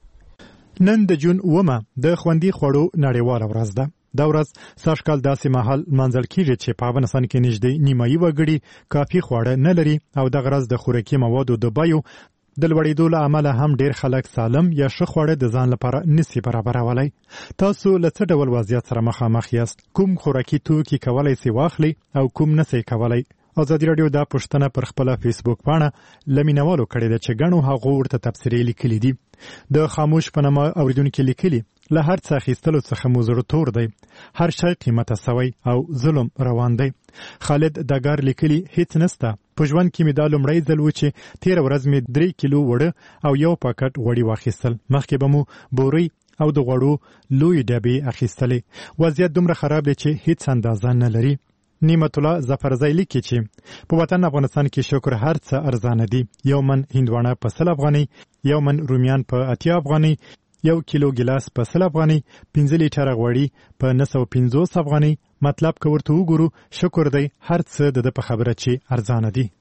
نن د جون اومه د خوندي خوړو نړیواله ورځ ده. دا ورځ سږ کال داسې مهال لمانځل کیږي چې په افغانستان کې نږدې نیمایي وګړي کافي خواړه نه لري او دغه ورځ د خوراکي موادو د بیو د لوړېدو له امله هم ډېر خلک سالم یا ښه خواړه د ځان لپاره نسي برابرولی. تاسو له څه ډول وضعیت سره مخامخ یاست؟ کوم خوراکي توکي کولی سي واخلي او کوم نسي کولی؟ ازادي راډیو دا پوښتنه پر خپله فیسبوک پاڼه له مینوالو کړې ده چې ګڼو هغو ورته تبصرې لیکلي دي. د خاموش په نامه اورېدونکي لیکلي له هر څه اخیستلو څخه مو زړه تور دی، هر شی قیمته سوی او ظلم روان دی. خالد دګار لیکلي هیڅ نسته، په ژوند کې مې دا لومړی ځل و چې تېره ورځ مې درې کیلو وړه او یو پاکټ غوړي واخیستل، مخکې به مو بورۍ او د غوړو لوی ډبې اخیستلې. وضعیت دومره خراب دی چې هیڅ اندازه نه لري. نعمت الله ظفرزی لیکي چې په وطن افغانستان کې شکر هر څه ارزانه دي. یو من هندوانه په سل افغانۍ، یو من رومیان په اتیا افغانۍ، یو کیلو ګلاس په سل افغانۍ، پنځه لیټره غوړي په نه سوه پنځوس افغانۍ. مطلب که ورته وګورو شکر دی هر څه د ده په خبره چې ارزانه دي.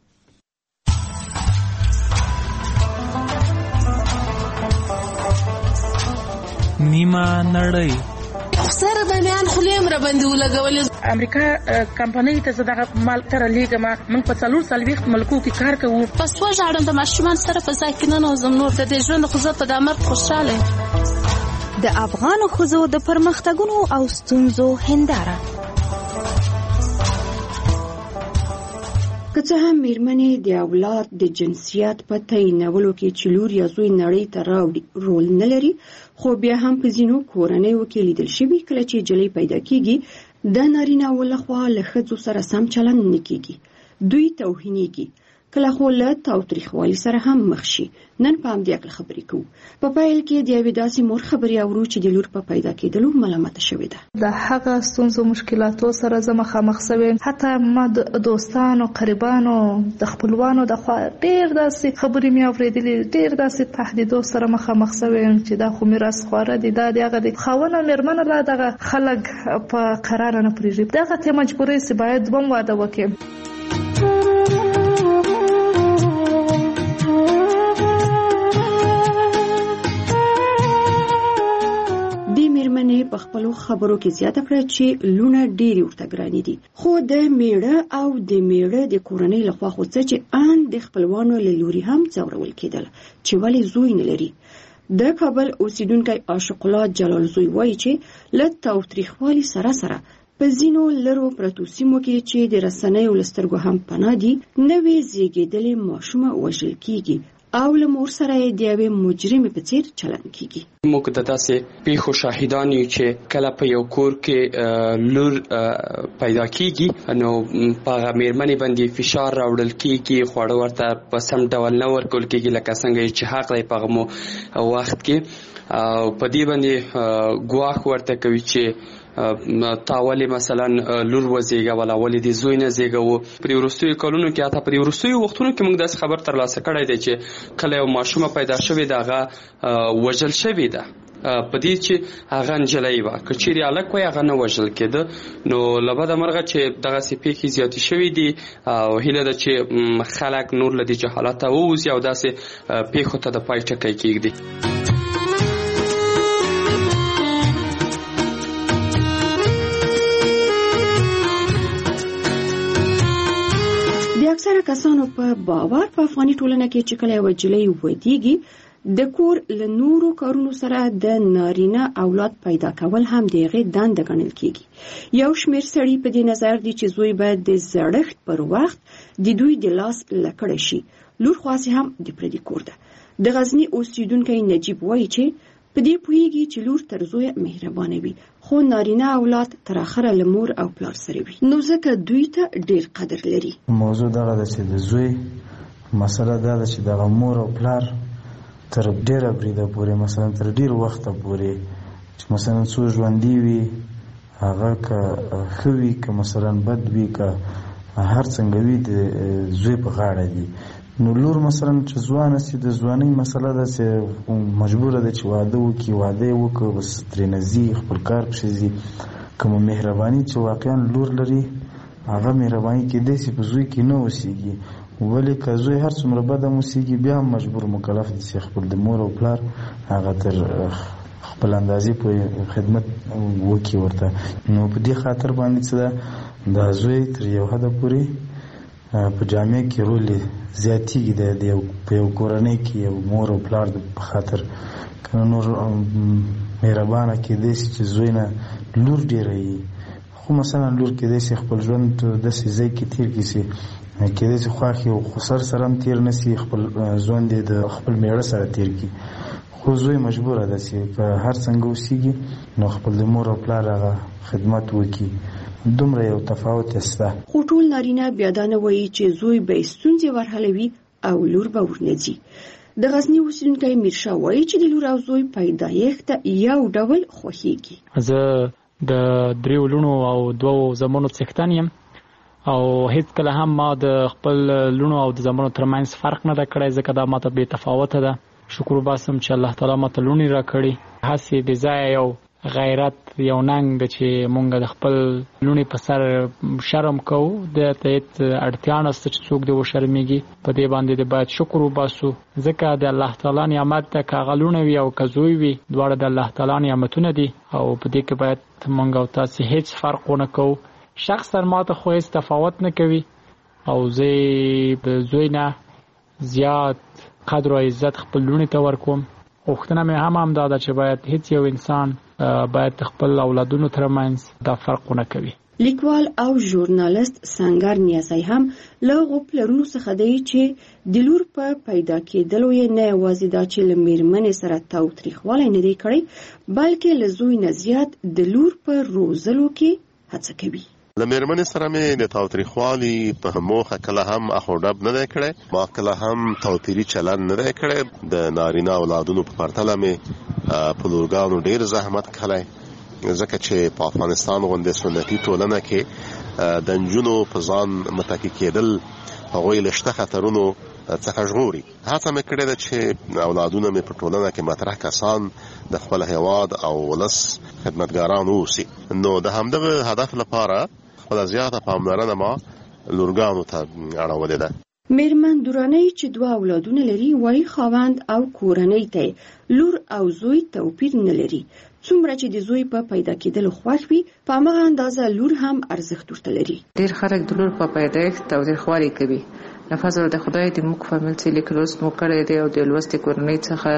نیمه نړۍ سره بامیان خولیم را باندې ولګولې. امریکا کمپنۍ ته زه دغه مال ته رالیږم. موږ په څلور څلوېښت ملکو کې کار کوو. بس وژاړم د ماشومان سره په ځای کې ننوځم. نور د دې ژوند خو زه په دا مرګ خوشحاله یم. د افغانو ښځو د پرمختګونو او ستونزو هنداره. که څه هم میرمنې د اولاد د جنسیت په تعینولو کې چې لور یا زوی نړۍ ته راوړي رول نه لري، خو بیا هم په ځینو کورنیو کې لیدل شوي کله چې جلۍ پیدا کیږي د نارینه ولخوا له ښځو سره سم چلند نه کیږي، دوی توهینېږي. کله خو له تاوتریخوالي سره هم مخ شي. نن په همدې اړه خبرې کوو. په پیل کې د یوې داسې مور خبرې اورو چې د لور په پیدا کېدلو ملامته شوې ده. د هغه ستونزو مشکلاتو سره زه مخامخ شوم. حتی ما د دوستانو قریبانو د خپلوانو د خوا ډېر داسې خبرې مې اورېدلې، ډېر داسې تهدیدو سره مخامخ شوم چې دا خو میراث خواره دي، دا د هغه د خاوند او مېرمنه لا دغه خلک په قرار نه پرېږدي. دغه ته مجبورې سي باید دوم واده وکړي. په خپلو خبرو کې زیاته کړه چې لونه ډېری ورته ګرانې دي، خو د میړه او د میړه د کورنۍ لخوا خو څه چې ان د خپلوانو له لوري هم ځورول کېدل چې ولې زوی نه لري. د کابل اوسیدونکی عاشق الله جلال زوی وایي چې له تاوتریخوالي سره سره په ځینو لرو پرتو سیمو کې چې د رسنیو له سترګو هم پناه دي، نوې زیږېدلې ماشومه وژل کېږي او له مور سره یې د یوې مجرمې په څېر چلند کېږي. موږ د داسې پیښو شاهدان یو چې کله په یو کور کې لور پیدا کېږي نو په هغه مېرمنې باندې فشار راوړل کېږي، خواړه ورته په سم ډول نه ورکول کېږي لکه څنګه چې حق دی په هغه وخت کې، او په دې باندې ګواښ ورته کوي چې تا ولې مثلا لور وزېږوله، ولې دې زوی نه زېږوو. په دې وروستیو کلونو کې حتی په دې وروستیو وختونو کې موږ داسې خبر ترلاسه کړی دی چې کله یو ماشومه پیدا شوې ده هغه وژل شوې ده په دې چې هغه نجلۍ وه، که چیرې هلک وی هغه نه وژل کېده. نو له بده مرغه چې دغسې پیښې زیاتې شوې دي او هیله ده چې خلک نور له دې جهالته ووځي او داسې پیښو ته د پای ټکی کېږدي. اکثره کسانو په باور په افغاني ټولنه کې چې کله یوه نجلۍ ودیږي د کور له نورو کارونو سره د نارینه اولاد پیدا کول هم د هغې دنده ګڼل کېږي. یو شمېر سړي په دې نظر دي چې زوی باید د زړښت پر وخت د دوی د لاس لکړه شي. لور خاصې هم د پردي کور ده. د غزني اوسیدونکی نجیب وایي چې په دې پوهیږي چې لور تر زویه مهربانه وي، خو نارینه اولاد تر اخره له مور او پلار سره وي، نو ځکه دوی ته ډېر قدر لري. موضوع دغه ده چې د زوی مسله دا ده چې دغه مور او پلار تر ډېره بریده پورې مثلا تر ډېر وخته پورې چې مثلا څو ژوندي وي هغه که ښه وي که مثلا بد وي که هر څنګه وي د زوی په غاړه دي. نو لور مثلا چې ځوانه سي د ځوانۍ مسله ده چې مجبوره ده چې واده وکړي، واده یې وکړه بس ترېنه ځي خپل کار پسې ځي. کومه مهرباني چې واقعا لور لري هغه مهرباني کېدای سي په زوی کې نه اوسېږي، ولې که زوی هر څومره بد هم اوسېږي بیا هم مجبور مکلف دي چې خپل د مور او پلار هغه تر خپل اندازې پورې خدمت وکړي ورته. نو په دې خاطر باندې څه ده دا زوی تر یو حده پورې په جامع کې رول زیاتېږي د په یو کورنۍ کې یو مور او پلار په خاطر. که نور مهربانه کېدای سي چې زوی نه لور ډېره وي، خو مثلا لور کېدای سي خپل ژوند داسې ځای کې تېر کړي سي، کېدای سي خوښ یو خسر سره هم تېر نه سي، خپل ژوند یې د خپل میړه سره تېر کړي. خو زوی مجبوره ده چې که هر څنګه اوسېږي نو خپل د مور او پلار هغه خدمت وکړي. دومره یو تفاوت شته. خو ټول نارینه بیا دا نه وایي چې زوی به ستونزې ورحلوي او لور به ورنه ځي. د غزني اوسیدونکی میرشاه وایي چې د لور او زوی پیدایښت یو ډول خوښیږي. زه د دریو لونو او دوو زامنو څښتن یم او هیڅ کله هم ما د خپل لونو او د زامنو ترمنځ فرق نه ده کړی، ځکه دا ماته بې تفاوته ده. شکر وباسم چې الله تعالی ماته لونې راکړي. هسې بې ځایه یو غیرت یو ننګ ده چې مونږ د خپل لونې په سر شرم کوو، د ته هېڅ اړتیا نشته چې څوک دې وشرمېږي. په دې باندې د باید شکر وباسو، ځکه د الله تعالی نعمت ده. که هغه لونه وي او که زوی وي دواړه د الله تعالی نعمتونه دي او په دې کې باید مونږ او تاسې هېڅ فرق ونه کوو. شخصا ماته خو هېڅ تفاوت نه کوي او زه د زوی نه زیات قدر او عزت خپل لونې ته ورکوم. غوښتنه مې هم همدا ده چې باید هیڅ یو انسان باید خپل اولادونو ترمنځ دا فرق ونه کوي. لیکوال او ژورنالیست سنگر نیازی هم له هغو پلرونو څخه دی چې د لور په پیدا کېدلو یې نه یوازې دا چې له مېرمنې سره تاوتریخوالی نه دی کړی، بلکې له زوی نه زیات د لور په روزلو کې هڅه کوي. له مېرمنې سره مې د تاوتریخوالي په موخه کله هم اخوډب نه دی کړی، ما کله هم توپیري چلن نه دی کړی. د نارینه اولادونو په پرتله مې په لورګانو ډېر زحمت کړی، ځکه چې په افغانستان غوندې سنتي ټولنه کې د نجونو په ځان متکي کېدل هغوی له شته خطرونو څخه ژغوري. هڅه مې کړې ده چې اولادونه مې په ټولنه کې مطرح کسان د خپل هیواد او ولس خدمتګاران اوسي. نو د همدغه هدف لپاره خپله زیاته پاملرنه ما لورګانو ته اړولې ده. میرمن درانۍ چې دوه اولادونه لري وایي خاوند او کورنۍ ته لور او زوی توپیر نه لري. څومره چې د زوی په پیدا کېدلو خوښ وي په همغه اندازه لور هم ارزښت ورته لري. ډېر خلک د لور په پیدایښت تاوتریخوالي کوي. له فضل د خدای د موږ فامیل چې لیک لوست مو کړی دی او د لوستې کورنۍ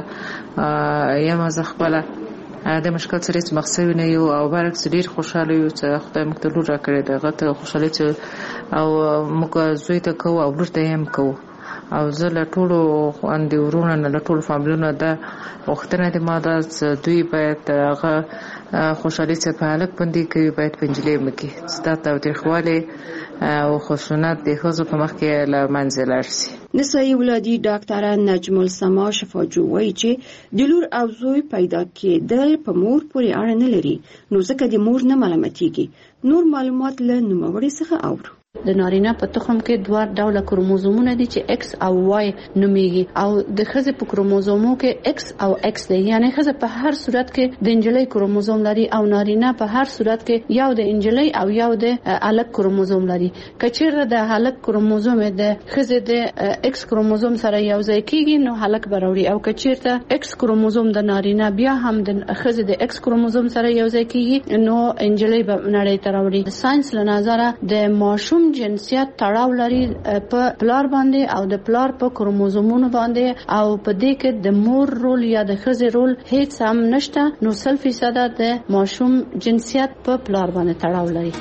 څخه یم زه خپله د مشکل سره هېڅ مخ سوي نه یو او برعکس ډېر خوشحاله یو چې خدای موږ ته لور راکړې ده. هغه ته خوشحالي چې او موږ زوی ته کوو او لور ته یې هم کوو. او زه له ټولو خویندې ورونه نه له ټولو فامیلونو ده غوښتنه د ما ده چې دوی باید هغه خوشحالي چې په هلک باندې کوي باید په نجلۍ هم وکړي، چې دا تاوتریخوالی او خشونت د ښځو په مخ کې له منځه لاړ شي. نسایي ولادي ډاکټره نجم السما شفاجو وایي چې د لور او زوی پیدا کېدل په مور پورې اړه نه لري، نو ځکه د مور نه ملامتېږي. نور معلومات له نوموړي څخه اورو. د نارینه په تخم کې دوه ډوله کروموزومونه دي چې ایکس او وای نومیږي، او د ښځې په کروموزومو کې ایکس او ایکس دی، یعنی ښځه په هر صورت کې د انجلۍ کروموزوم لري او نارینه په هر صورت کې یو د انجلۍ او یو د هلک کروموزوم لري. که چیرته د هلک کروموزوم د ښځې د ایکس کروموزوم سره یو ځای کیږي نو هلک به راوړي، او که چیرته ایکس کروموزوم د نارینه بیا هم د ښځې د ایکس کروموزوم سره یو ځای کیږي نو انجلۍ به نړۍ ته راوړي. ساينس له نظره د ماشوم جنسیت تړاو لري په پلار باندې او د پلار په کروموزومونو باندې، او په دې کې د مور رول یا د ښځې رول هیڅ هم نشته، نو سل فیصد د ماشوم جنسیت په پلار باندې تړاو لري.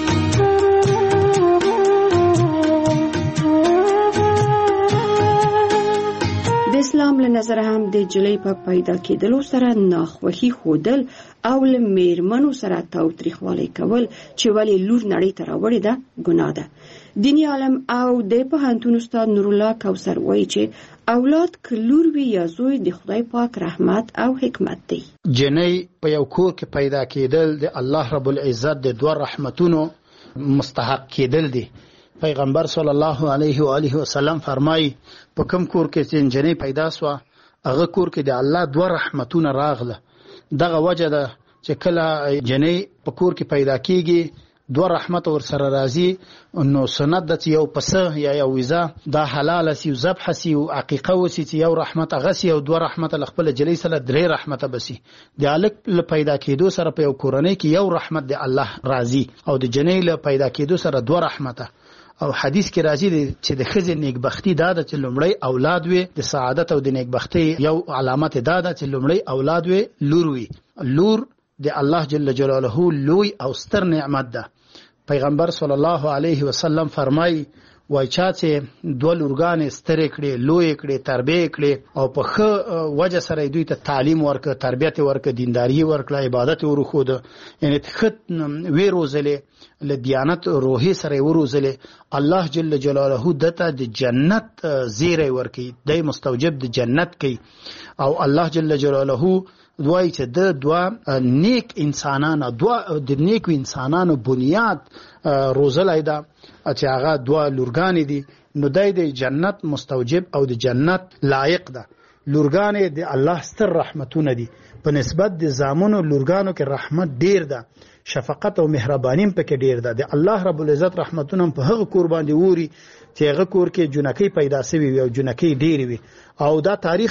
د اسلام له نظر هم د جلۍ په پیدا کېدلو سره ناخوښي ښودل او له میرمنو سره تاوتریخوالی کول چې ولې لور نړۍ ته راوړې ده ګناه ده. دیني عالم او د پوهنتون استاد نورالله کوثر وایي چې اولاد که لور وي یا زوی د خدای پاک رحمت او حکمت دی. جنۍ په یو کور کې پیدا کېدل د الله رب العزت د دوه رحمتونو مستحق کېدل دی. پیغمبر صلی الله علیه و آله وسلم فرمایي په کوم کور کې چې جنۍ پیدا سوه هغه کور کې د الله دوه رحمتونه راغله. دغه وجه ده چې کله جنۍ په کور کې پیدا کېږي دوه رحمت ور سره راځي، نو سنت ده چې یو پسه یا یو ویزه دا حلاله سي او ذبح سي او عقیقه وسي چې یو رحمت هغه سي او دوه رحمت له خپل جلۍ سره درې رحمت بسي. د هلک له پیدا کېدو سره په یو کورنۍ کې یو رحمت د الله راځي او د جنۍ له پیدا کېدو سره دوه رحمته. او حدیث کې راځي چې د ښځې نیکبختي دا ده چې لومړی اولاد وي، د سعادت او د نیکبختۍ یو علامت دا ده چې لومړی اولاد وي لور وي. لور د الله جل جلاله لوی او ستر نعمت ده. پیغمبر صلی الله علیه وسلم فرمایي وای چا چې دوه لورګانې سترې کړې لویې کړې تربیه کړې او په ښه وجه سره دوی ته تعلیم ورکړه، تربیت ورکړه، دینداري ورکړه، عبادت یې ورښوده، یعنې ښه ویې روزلې، له دیانت روحي سره یې وروزلې، الله جل جلاله دته د جنت زیری ورکوي، دی مستوجب د جنت کوي. او الله جل جلاله دوی چې د دوه نیک انسانانو دوه د نیکو انسانانو بنیاد روزلای ده چې هغه دوه لورګانې دي، نو دی د جنت مستوجب او د جنت لایق ده. لورګانې د الله ستر رحمتونه دي، په نسبت د زامنو لورګانو کې رحمت ډیر ده، شفقت او مهرباني پکې ډیر ده. د الله رب العزت رحمتونه په هغه کور باندې ووري چې هغه کور کې جنکۍ پیدا شوي وي او جنکۍ ډېرې وي. او دا تاریخ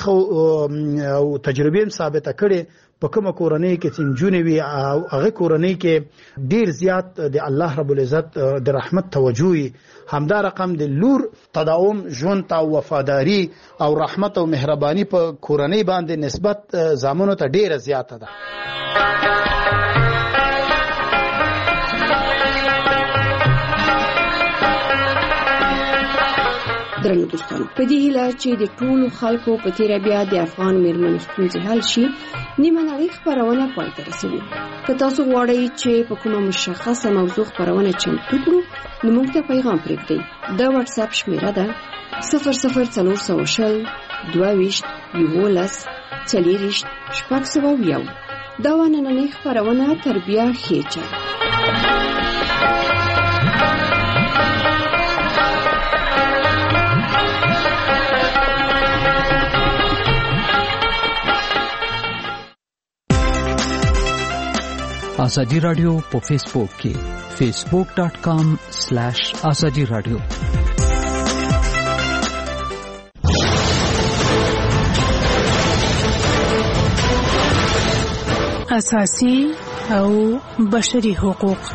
او تجربې هم ثابته کړې په کومه کورنۍ کې چې نجونې وي او هغه کورنۍ کې ډیر زیات د الله رب العزت د رحمت توجه وي. همدا رقم د لور تداوم ژوند ته وفاداری او رحمت او مهرباني په کورنۍ باندې نسبت زامنو ته ډیره زیاته ده. درنو دوستانو په دې هیله چې د ټولو خلکو په تیره بیا د افغان میرمنو ستونزې حل شي نیمه نړۍ خپرونه پای ته رسوي. که تاسو غواړئ چې په کومه مشخصه موضوع خپرونه چمتو کړو نو موږ ته پیغام پرېږدئ. د واتس اپ شمیره ده صفر صفر څلور سوه شل دوه ویشت یولس څلېرویشت شپږ سوه یو. دا وه نننۍ خپرونه تربیه خېچه. آزادی رادیو په فیسبوک کې فیسبوک ډاٹ کام سلیش آزادی رادیو. اساسي او بشري حقوق.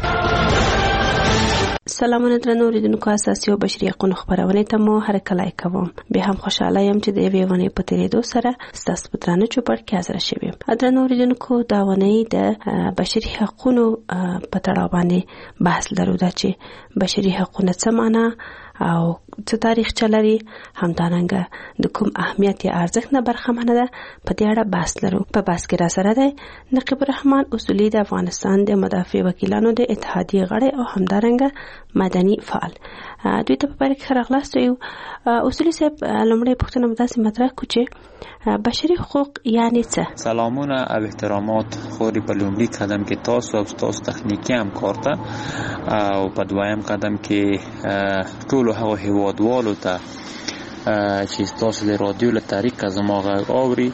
سلامونه درنو اوریدونکو، اساسي او بشري حقوقو خبرونه ته مو هرکلی کوم. به هم خوشاله یم چې د یوې ونې په تیریدو سره ستاسو په درانه چوپړ کې حاضر شوم. درنو اوریدونکو، دا ونې د بشري حقوقو په تړاو باندې بحث لرو، دا چې بشري حقوق څه معنا او څه تاریخ چلري، همدارنګه د کوم اهمیت یا ارزښت نه برخمنه ده، په دې اړه بحث لرو. په بحث کې را سره دی نقیب الرحمن اصولي د افغانستان د مدافع وکیلانو د اتحادیې غړی او همدارنګه مدني فعال. دوی ته په پاره کې راغلاست یو اصولي صاحب لومړی پوښتنه مداسې مطرح کو چې بشري حقوق یعنی څه؟ سلامونه او احترامات خوري په لومړي قدم کې تاسو او تاسو تخنیکی همکار ته، او په دویم قدم کې ټول هغه هیوادوالو ته چې تاسو د رادیو له طریقه زما غږ اوري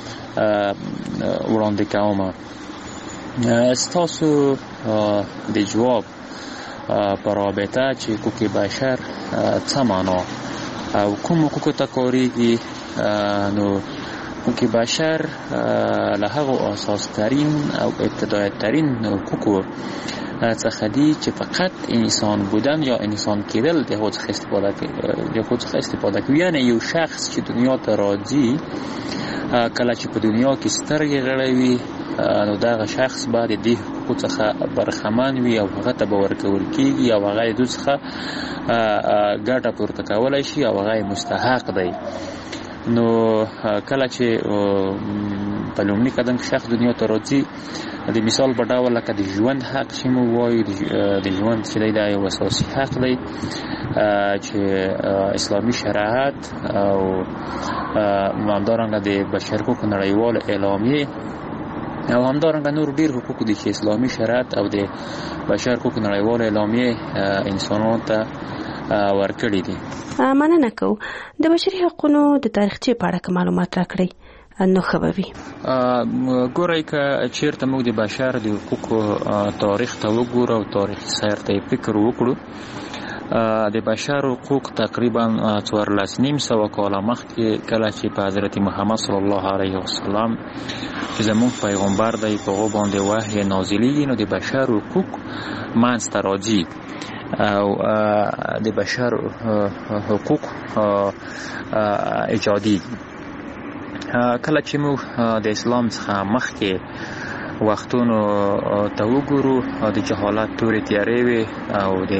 وړاندې کوم. تاسو د جواب په رابطه چې حقوق بشر څه معنا او کوم حقوق ته کاریږي، نو حقوق بشر له هغه اساس ترین او ابتدایی ترین حقوق څخه دي چې فقط انسان بودن یا انسان کېدل د هغو څخه استفاده کوي د هغو څخه استفاده کوي. یعنی یو شخص چې دنیا ته راځي، کله چې په دنیا کې سترګې غړوي، نو دغه شخص باید د دې حقوقو څخه برخمن وي او هغه ته به ورکول کېږي او هغه د دوی څخه ګټه پورته کولی شي او هغه مستحق دی. نو کله چې په لومړي قدم کې شخص دنیا ته راځي، د مثال په ډول لکه د ژوند حق چې موږ وایو، د ژوند چې دی دا یو اساسي حق دی چې اسلامي شریعت او همدارنګه د بشر حقوقو نړیوال اعلامیه او همدارنګه نور ډیر حقوق دي چې اسلامي شریعت او د بشر حقوقو نړیوال اعلامیه انسانانو ته ورکړي دي. مننه کوم. د بشري حقوقو د تاریخچې په اړه معلومات راکړئ نو خبروي. ګورئ که چیرته موږ د بشر د حقوقو تاریخ ته وګورو او تاریخ سیر ته فکر وکړو، د بشر حقوق تقریبا څوارلس نیم سوه کاله مخکې کله چې په حضرت محمد صلی الله علیه وسلم چې زموږ پیغمبر دی په هغو باندې وحی نازلیږي، نو د بشر حقوق منځته راځي او د بشر حقوق ایجادي. کله چې موږ د اسلام څخه مخکې وختونو ته وګورو، د جهالت تورې تیارې وې او د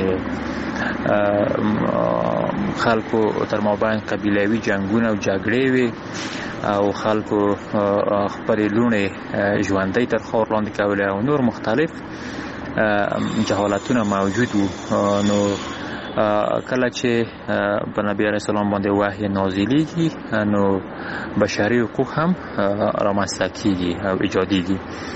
خلکو تر مابین قبیلوي جنګونه او جګړې وې او خلکو خپلې لوڼې ژوندۍ تر خاور لاندې کولې او نور مختلف جهالتونه موجود وو. نو کله چې په نبی علیه السلام باندې وحی نازلیږي، نو بشري حقوق هم رامنځته کیږي او ایجادیږي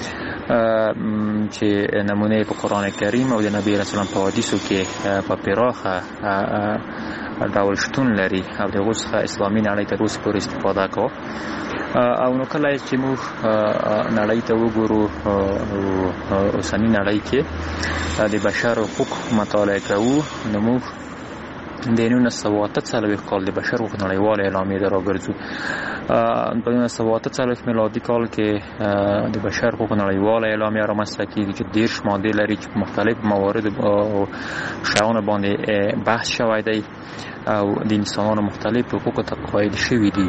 چې نمونه په قرآن کریم او د نبی علیه السلام په حدیثو کې په پراخه ډول شتون لري او د هغو څخه اسلامي نړۍ تر اوسه پورې استفاده کوو. او نو کله چې موږ نړۍ ته وګورو، اوسنۍ نړۍ کې د بشر حقوق مطالعه کوو، نو موږ د نولس سوه اته څلوېښت کال د بشر حقوق نړیوال اعلامیې ته راګرځو. په نولس سوه اته څلوېښت میلادي کال کې د بشر حقوق نړیوال اعلامیه رامنځته کېږي چې دېرش مادې لري چې په مختلفو مواردو او شیانو باندې بحث شوی دی او د انسانانو مختلف حقوقو ته قایل شوي دي.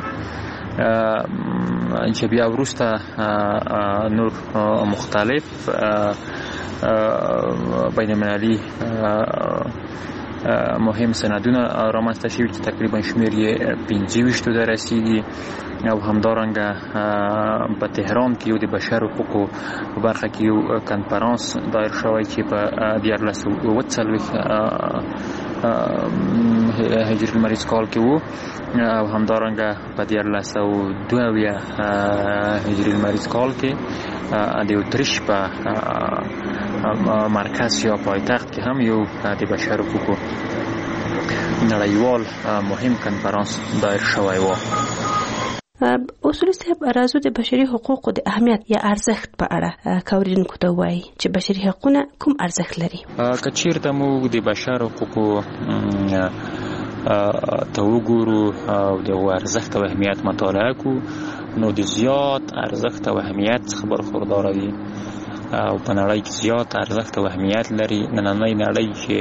چې بیا وروسته نور مختلف بین المللي مهم سندونه رامنځته شوي چې تقریبا شمیر یې پنځه ویشتو ته رسیږي او همدارنګه په تهران کې یو د بشر حقوقو په برخه کې یو کنفرانس دایر شوی چې په دیارلس اووه څلوېښت هجري لمریز کال کې وو او همدارنګه په دیارلس او دوه اویا هجري لمریز کال کې د اتریش په مرکز یا پایتخت کې هم یو د بشر حقوقو نړیوال مهم کنفرانس دایر شوی و. اصولي صاحب راځو د بشري حقوقو د اهمیت یا ارزښت په اړه کاورینکو ته وایي چې بشري حقوقونه کوم ارزښت لري. که چیرته موږ د بشر حقوقو ته وګورو او د ارزښت او اهمیت مطالعه کو نو د زیات ارزښت او اهمیت څخه برخوردار دي او په نړۍ کې زیات ارزښت او اهمیت لري. نننۍ نړۍ چې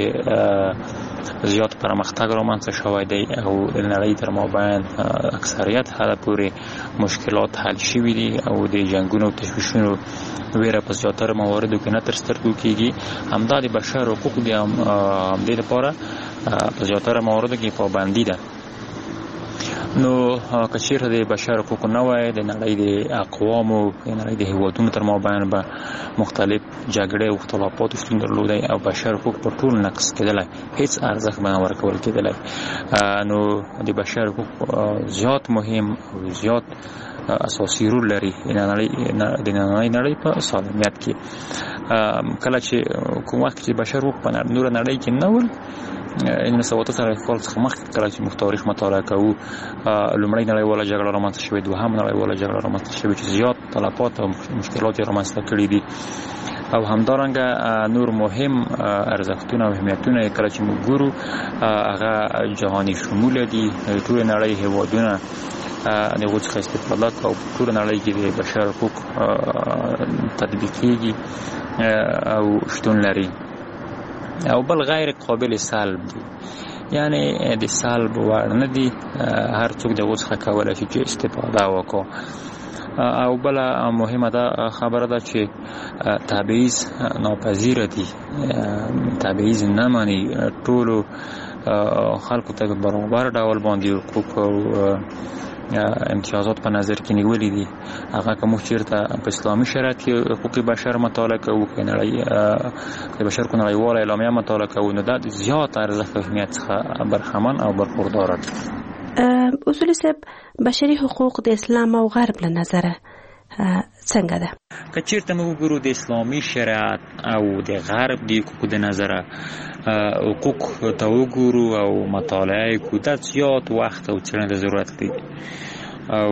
زیات پرمختګ رامنځته شوی دی او د نړۍ تر مابین اکثریت حده پورې مشکلات حل شوي دي او د جنګونو او تشویشونو ویره په زیاتره مواردو کې نه تر سترګو کېږي. همدا د بشر حقوق د همدې لپاره په زیاتره مواردو کې پابندي ده. نو که چیرته د بشر حقوقو نه وای د نړۍ د اقوامو د نړۍ د هیوادونو تر مابین به مختلف جګړې او اختلافات شتون درلودی او بشر حقوق په ټول نقص کېدلی، هیڅ ارزښت به نه ورکول کېدلی. نو د بشر حقوق زیات مهم او زیات اساسي رول لري د نننۍ نړۍ په سالمیت کې. کله چې کوم وخت چې بشر حقوق په نوره نړۍ کې نه ول نو سوه اته څلوېښت کال څخه مخکې کله چې موږ تاریخ مطالعه کوو لومړۍ نړیواله جګړه رامنځته شوې، دوهم نړیواله جګړه رامنځته شوې چې زیات تلفات او مشکلات یې رامنځته کړي دي او همدارنګه نور مهم ارزښتونه او اهمیتونه کله چې موږ ګورو هغه جهاني شموله دي. ټول نړۍ هیوادونه د هغو څخه استفاده کوي او ټول نړۍ کې د بشر حقوق تطبیق کېږي او شتون لري او بل غیر قابل سلب دي، یعنی د سلب وړ نه دي، هر څوک د هغو څخه کولی شي چې استفاده وکړي. او بل مهمه ده خبره ده چې تبعیض ناپذیره دي، تبعیض نه مني، ټولو خلکو ته برابر ډول باندې حقوق او امتیازات په نظر کې نیولې دي. هغه که موږ چېرته په اسلامي شریعت کې حقوق بشر مطالعه کوو، که نړۍ د بشر کو نړیواله اعلامیه مطالعه کوو، نو دا د زیات ارزښت او اهمیت څخه برخمن او برخورداره دي. اصولي صاحب بشري حقوق د اسلام او غرب له نظره څنګه ده؟ که چېرته موږ وګورو د اسلامي شریعت او د غرب د حقوقو د نظره حقوق ته وګورو او مطالعه یې کړو، دا زیات وخت او څېړنې ته ضرورت لري او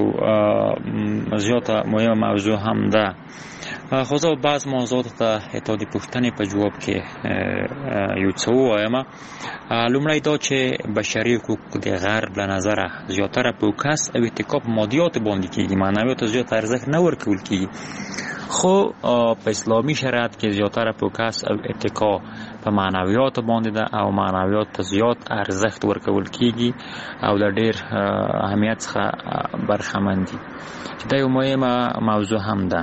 زیاته مهمه موضوع هم ده. خو زه بعض موضوعاتو ته حتی د پوښتنې په جواب کې یو څه ووایم. لومړی دا چې بشري حقوق د غرب له نظره زیاتره فوکس او اتکا په مادیاتو باندې کېږي، معنویاتو زیات ارزښت نه ورکول کېږي. خو په اسلامي شریعت کې زیاتره فوکس او اتکا په معنویاتو باندې ده او معنویات ته زیات ارزښت ورکول کېږي او له ډېر اهمیت څخه برخمن دي، چې دا یو مهمه موضوع هم ده.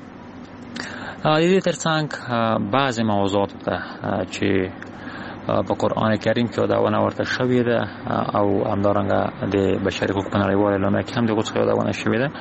د دې ترڅنګ بعضې موضوعات ته چې په قرآن کریم کې یادونه ورته شوې ده او همدارنګه د بشري حقوق په نړیواله اعلامیه کې هم د هغو څخه یادونه شوې ده،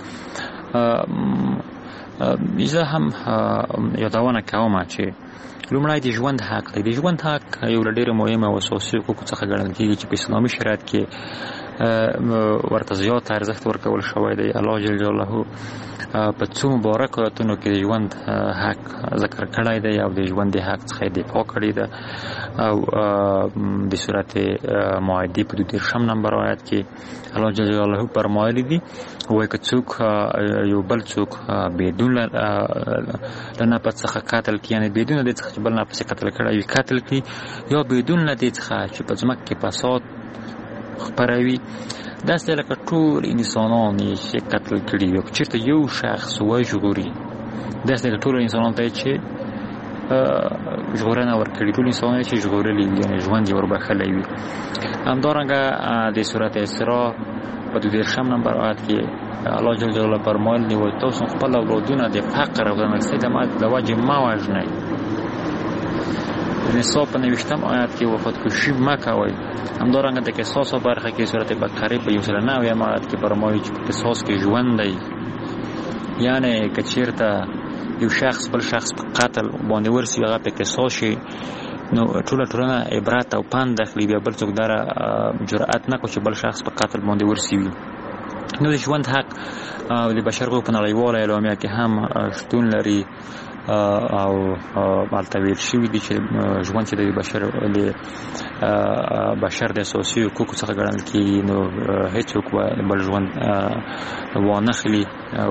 زه هم یادونه کوم چې لومړی د ژوند حق دی. د ژوند حق یو له ډېرو مهمو او اساسي حقوقو څخه ګڼل کېږي چې په اسلامي شریعت کې ورته زیات ارزښت ورکول شوی دی. الله جل جلاله په څو مبارکو آیاتونو کې د ژوند حق ذکر کړی دی او د ژوند د حق څخه یې دفاع کړې ده او د سورت مائده په دوه دېرشم نمبر آیت کې الله جل جلاله فرمایلی دي وایي که څوک یو بل څوک بدون له نفس څخه قتل کړي، یعنې بدون د دې څخه چې بل نفس یې قتل کړی وي قتل کړي، یا بدون له دې څخه چې په ځمکه کې فساد خپروي، داسې لکه ټول انسانان یې قتل کړي وي. چېرته یو شخص وژغوري، داسې لکه ټول انسانانو ته چې ژغورنه ورکړي، ټول انسانان چې ژغورلي وي، یعنې ژوند یې وربښلی وي. همدارنګه د سورت اسراء په دوه دېرشم نمبر آیت کې الله جل جلاله فرمایلي دي وایي تاسو خپل اولادونه د فقر او د نرسۍ د وجې مه وژنئ. نصاب په نوشتم آیات کې وخودکشي مه کوئ. همدارنګه د قصاص برخه کې سورت بقره په یو سل نه اویم آیات کې فرمایي چې قصاص کې ژوند دی، یعنی که چیرته یو شخص بل شخص په قتل باندې ورسي هغه په قصاص شي نو ټوله ټولنه عبرت او پند اخلي، بیا بل څوک دره جرأت نه کوي چې بل شخص په قتل باندې ورسي وي. نو د ژوند حق د بشر حقوقو په نړیواله اعلامیه کې هم شتون لري او مالته ویل شوي دي چې ژوند چې د بشر د بشر د اساسي حقوقو څخه ګڼل کېږي نو هېڅوک بل ژوند وانخلي او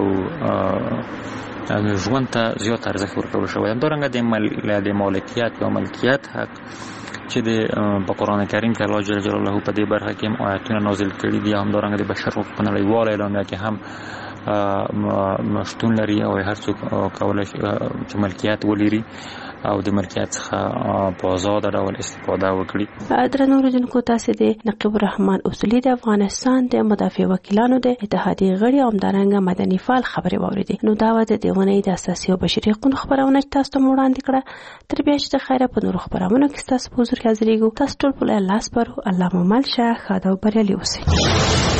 ژوند ته زیات ارزښت ورکول شوی. همدارنګه د مالکیت یا ملکیت حق چې د په قرآن کریم کې الله جل جلاله په دې برخه کې هم آیاتونه نازل کړي دي. همدارنګه د بشر حقوقو په نړیواله اعلامیه کې هم شتون لري او هر څوک کولی شي چې ملکیت ولري او د ملکیت څخه په آزاده ډول استفاده وکړي. درنو اوریدونکو، تاسو د نقیب الرحمن اصولي د افغانستان د مدافع وکیلانو د اتحادیې غړي او همدارنګه مدني فعال خبرې واوریدې. نو دا و د دې ونې د اساسي او بشري حقوقو خبرونه تاسو ته وړاندې کړه. تر بیا چې د خیره په نورو خبرونو کې تاسو په حضور کې حاضرېږو. تاسو ټول په الله سپارو. الله مو مل شه، ښاد او بریالي اوسئ.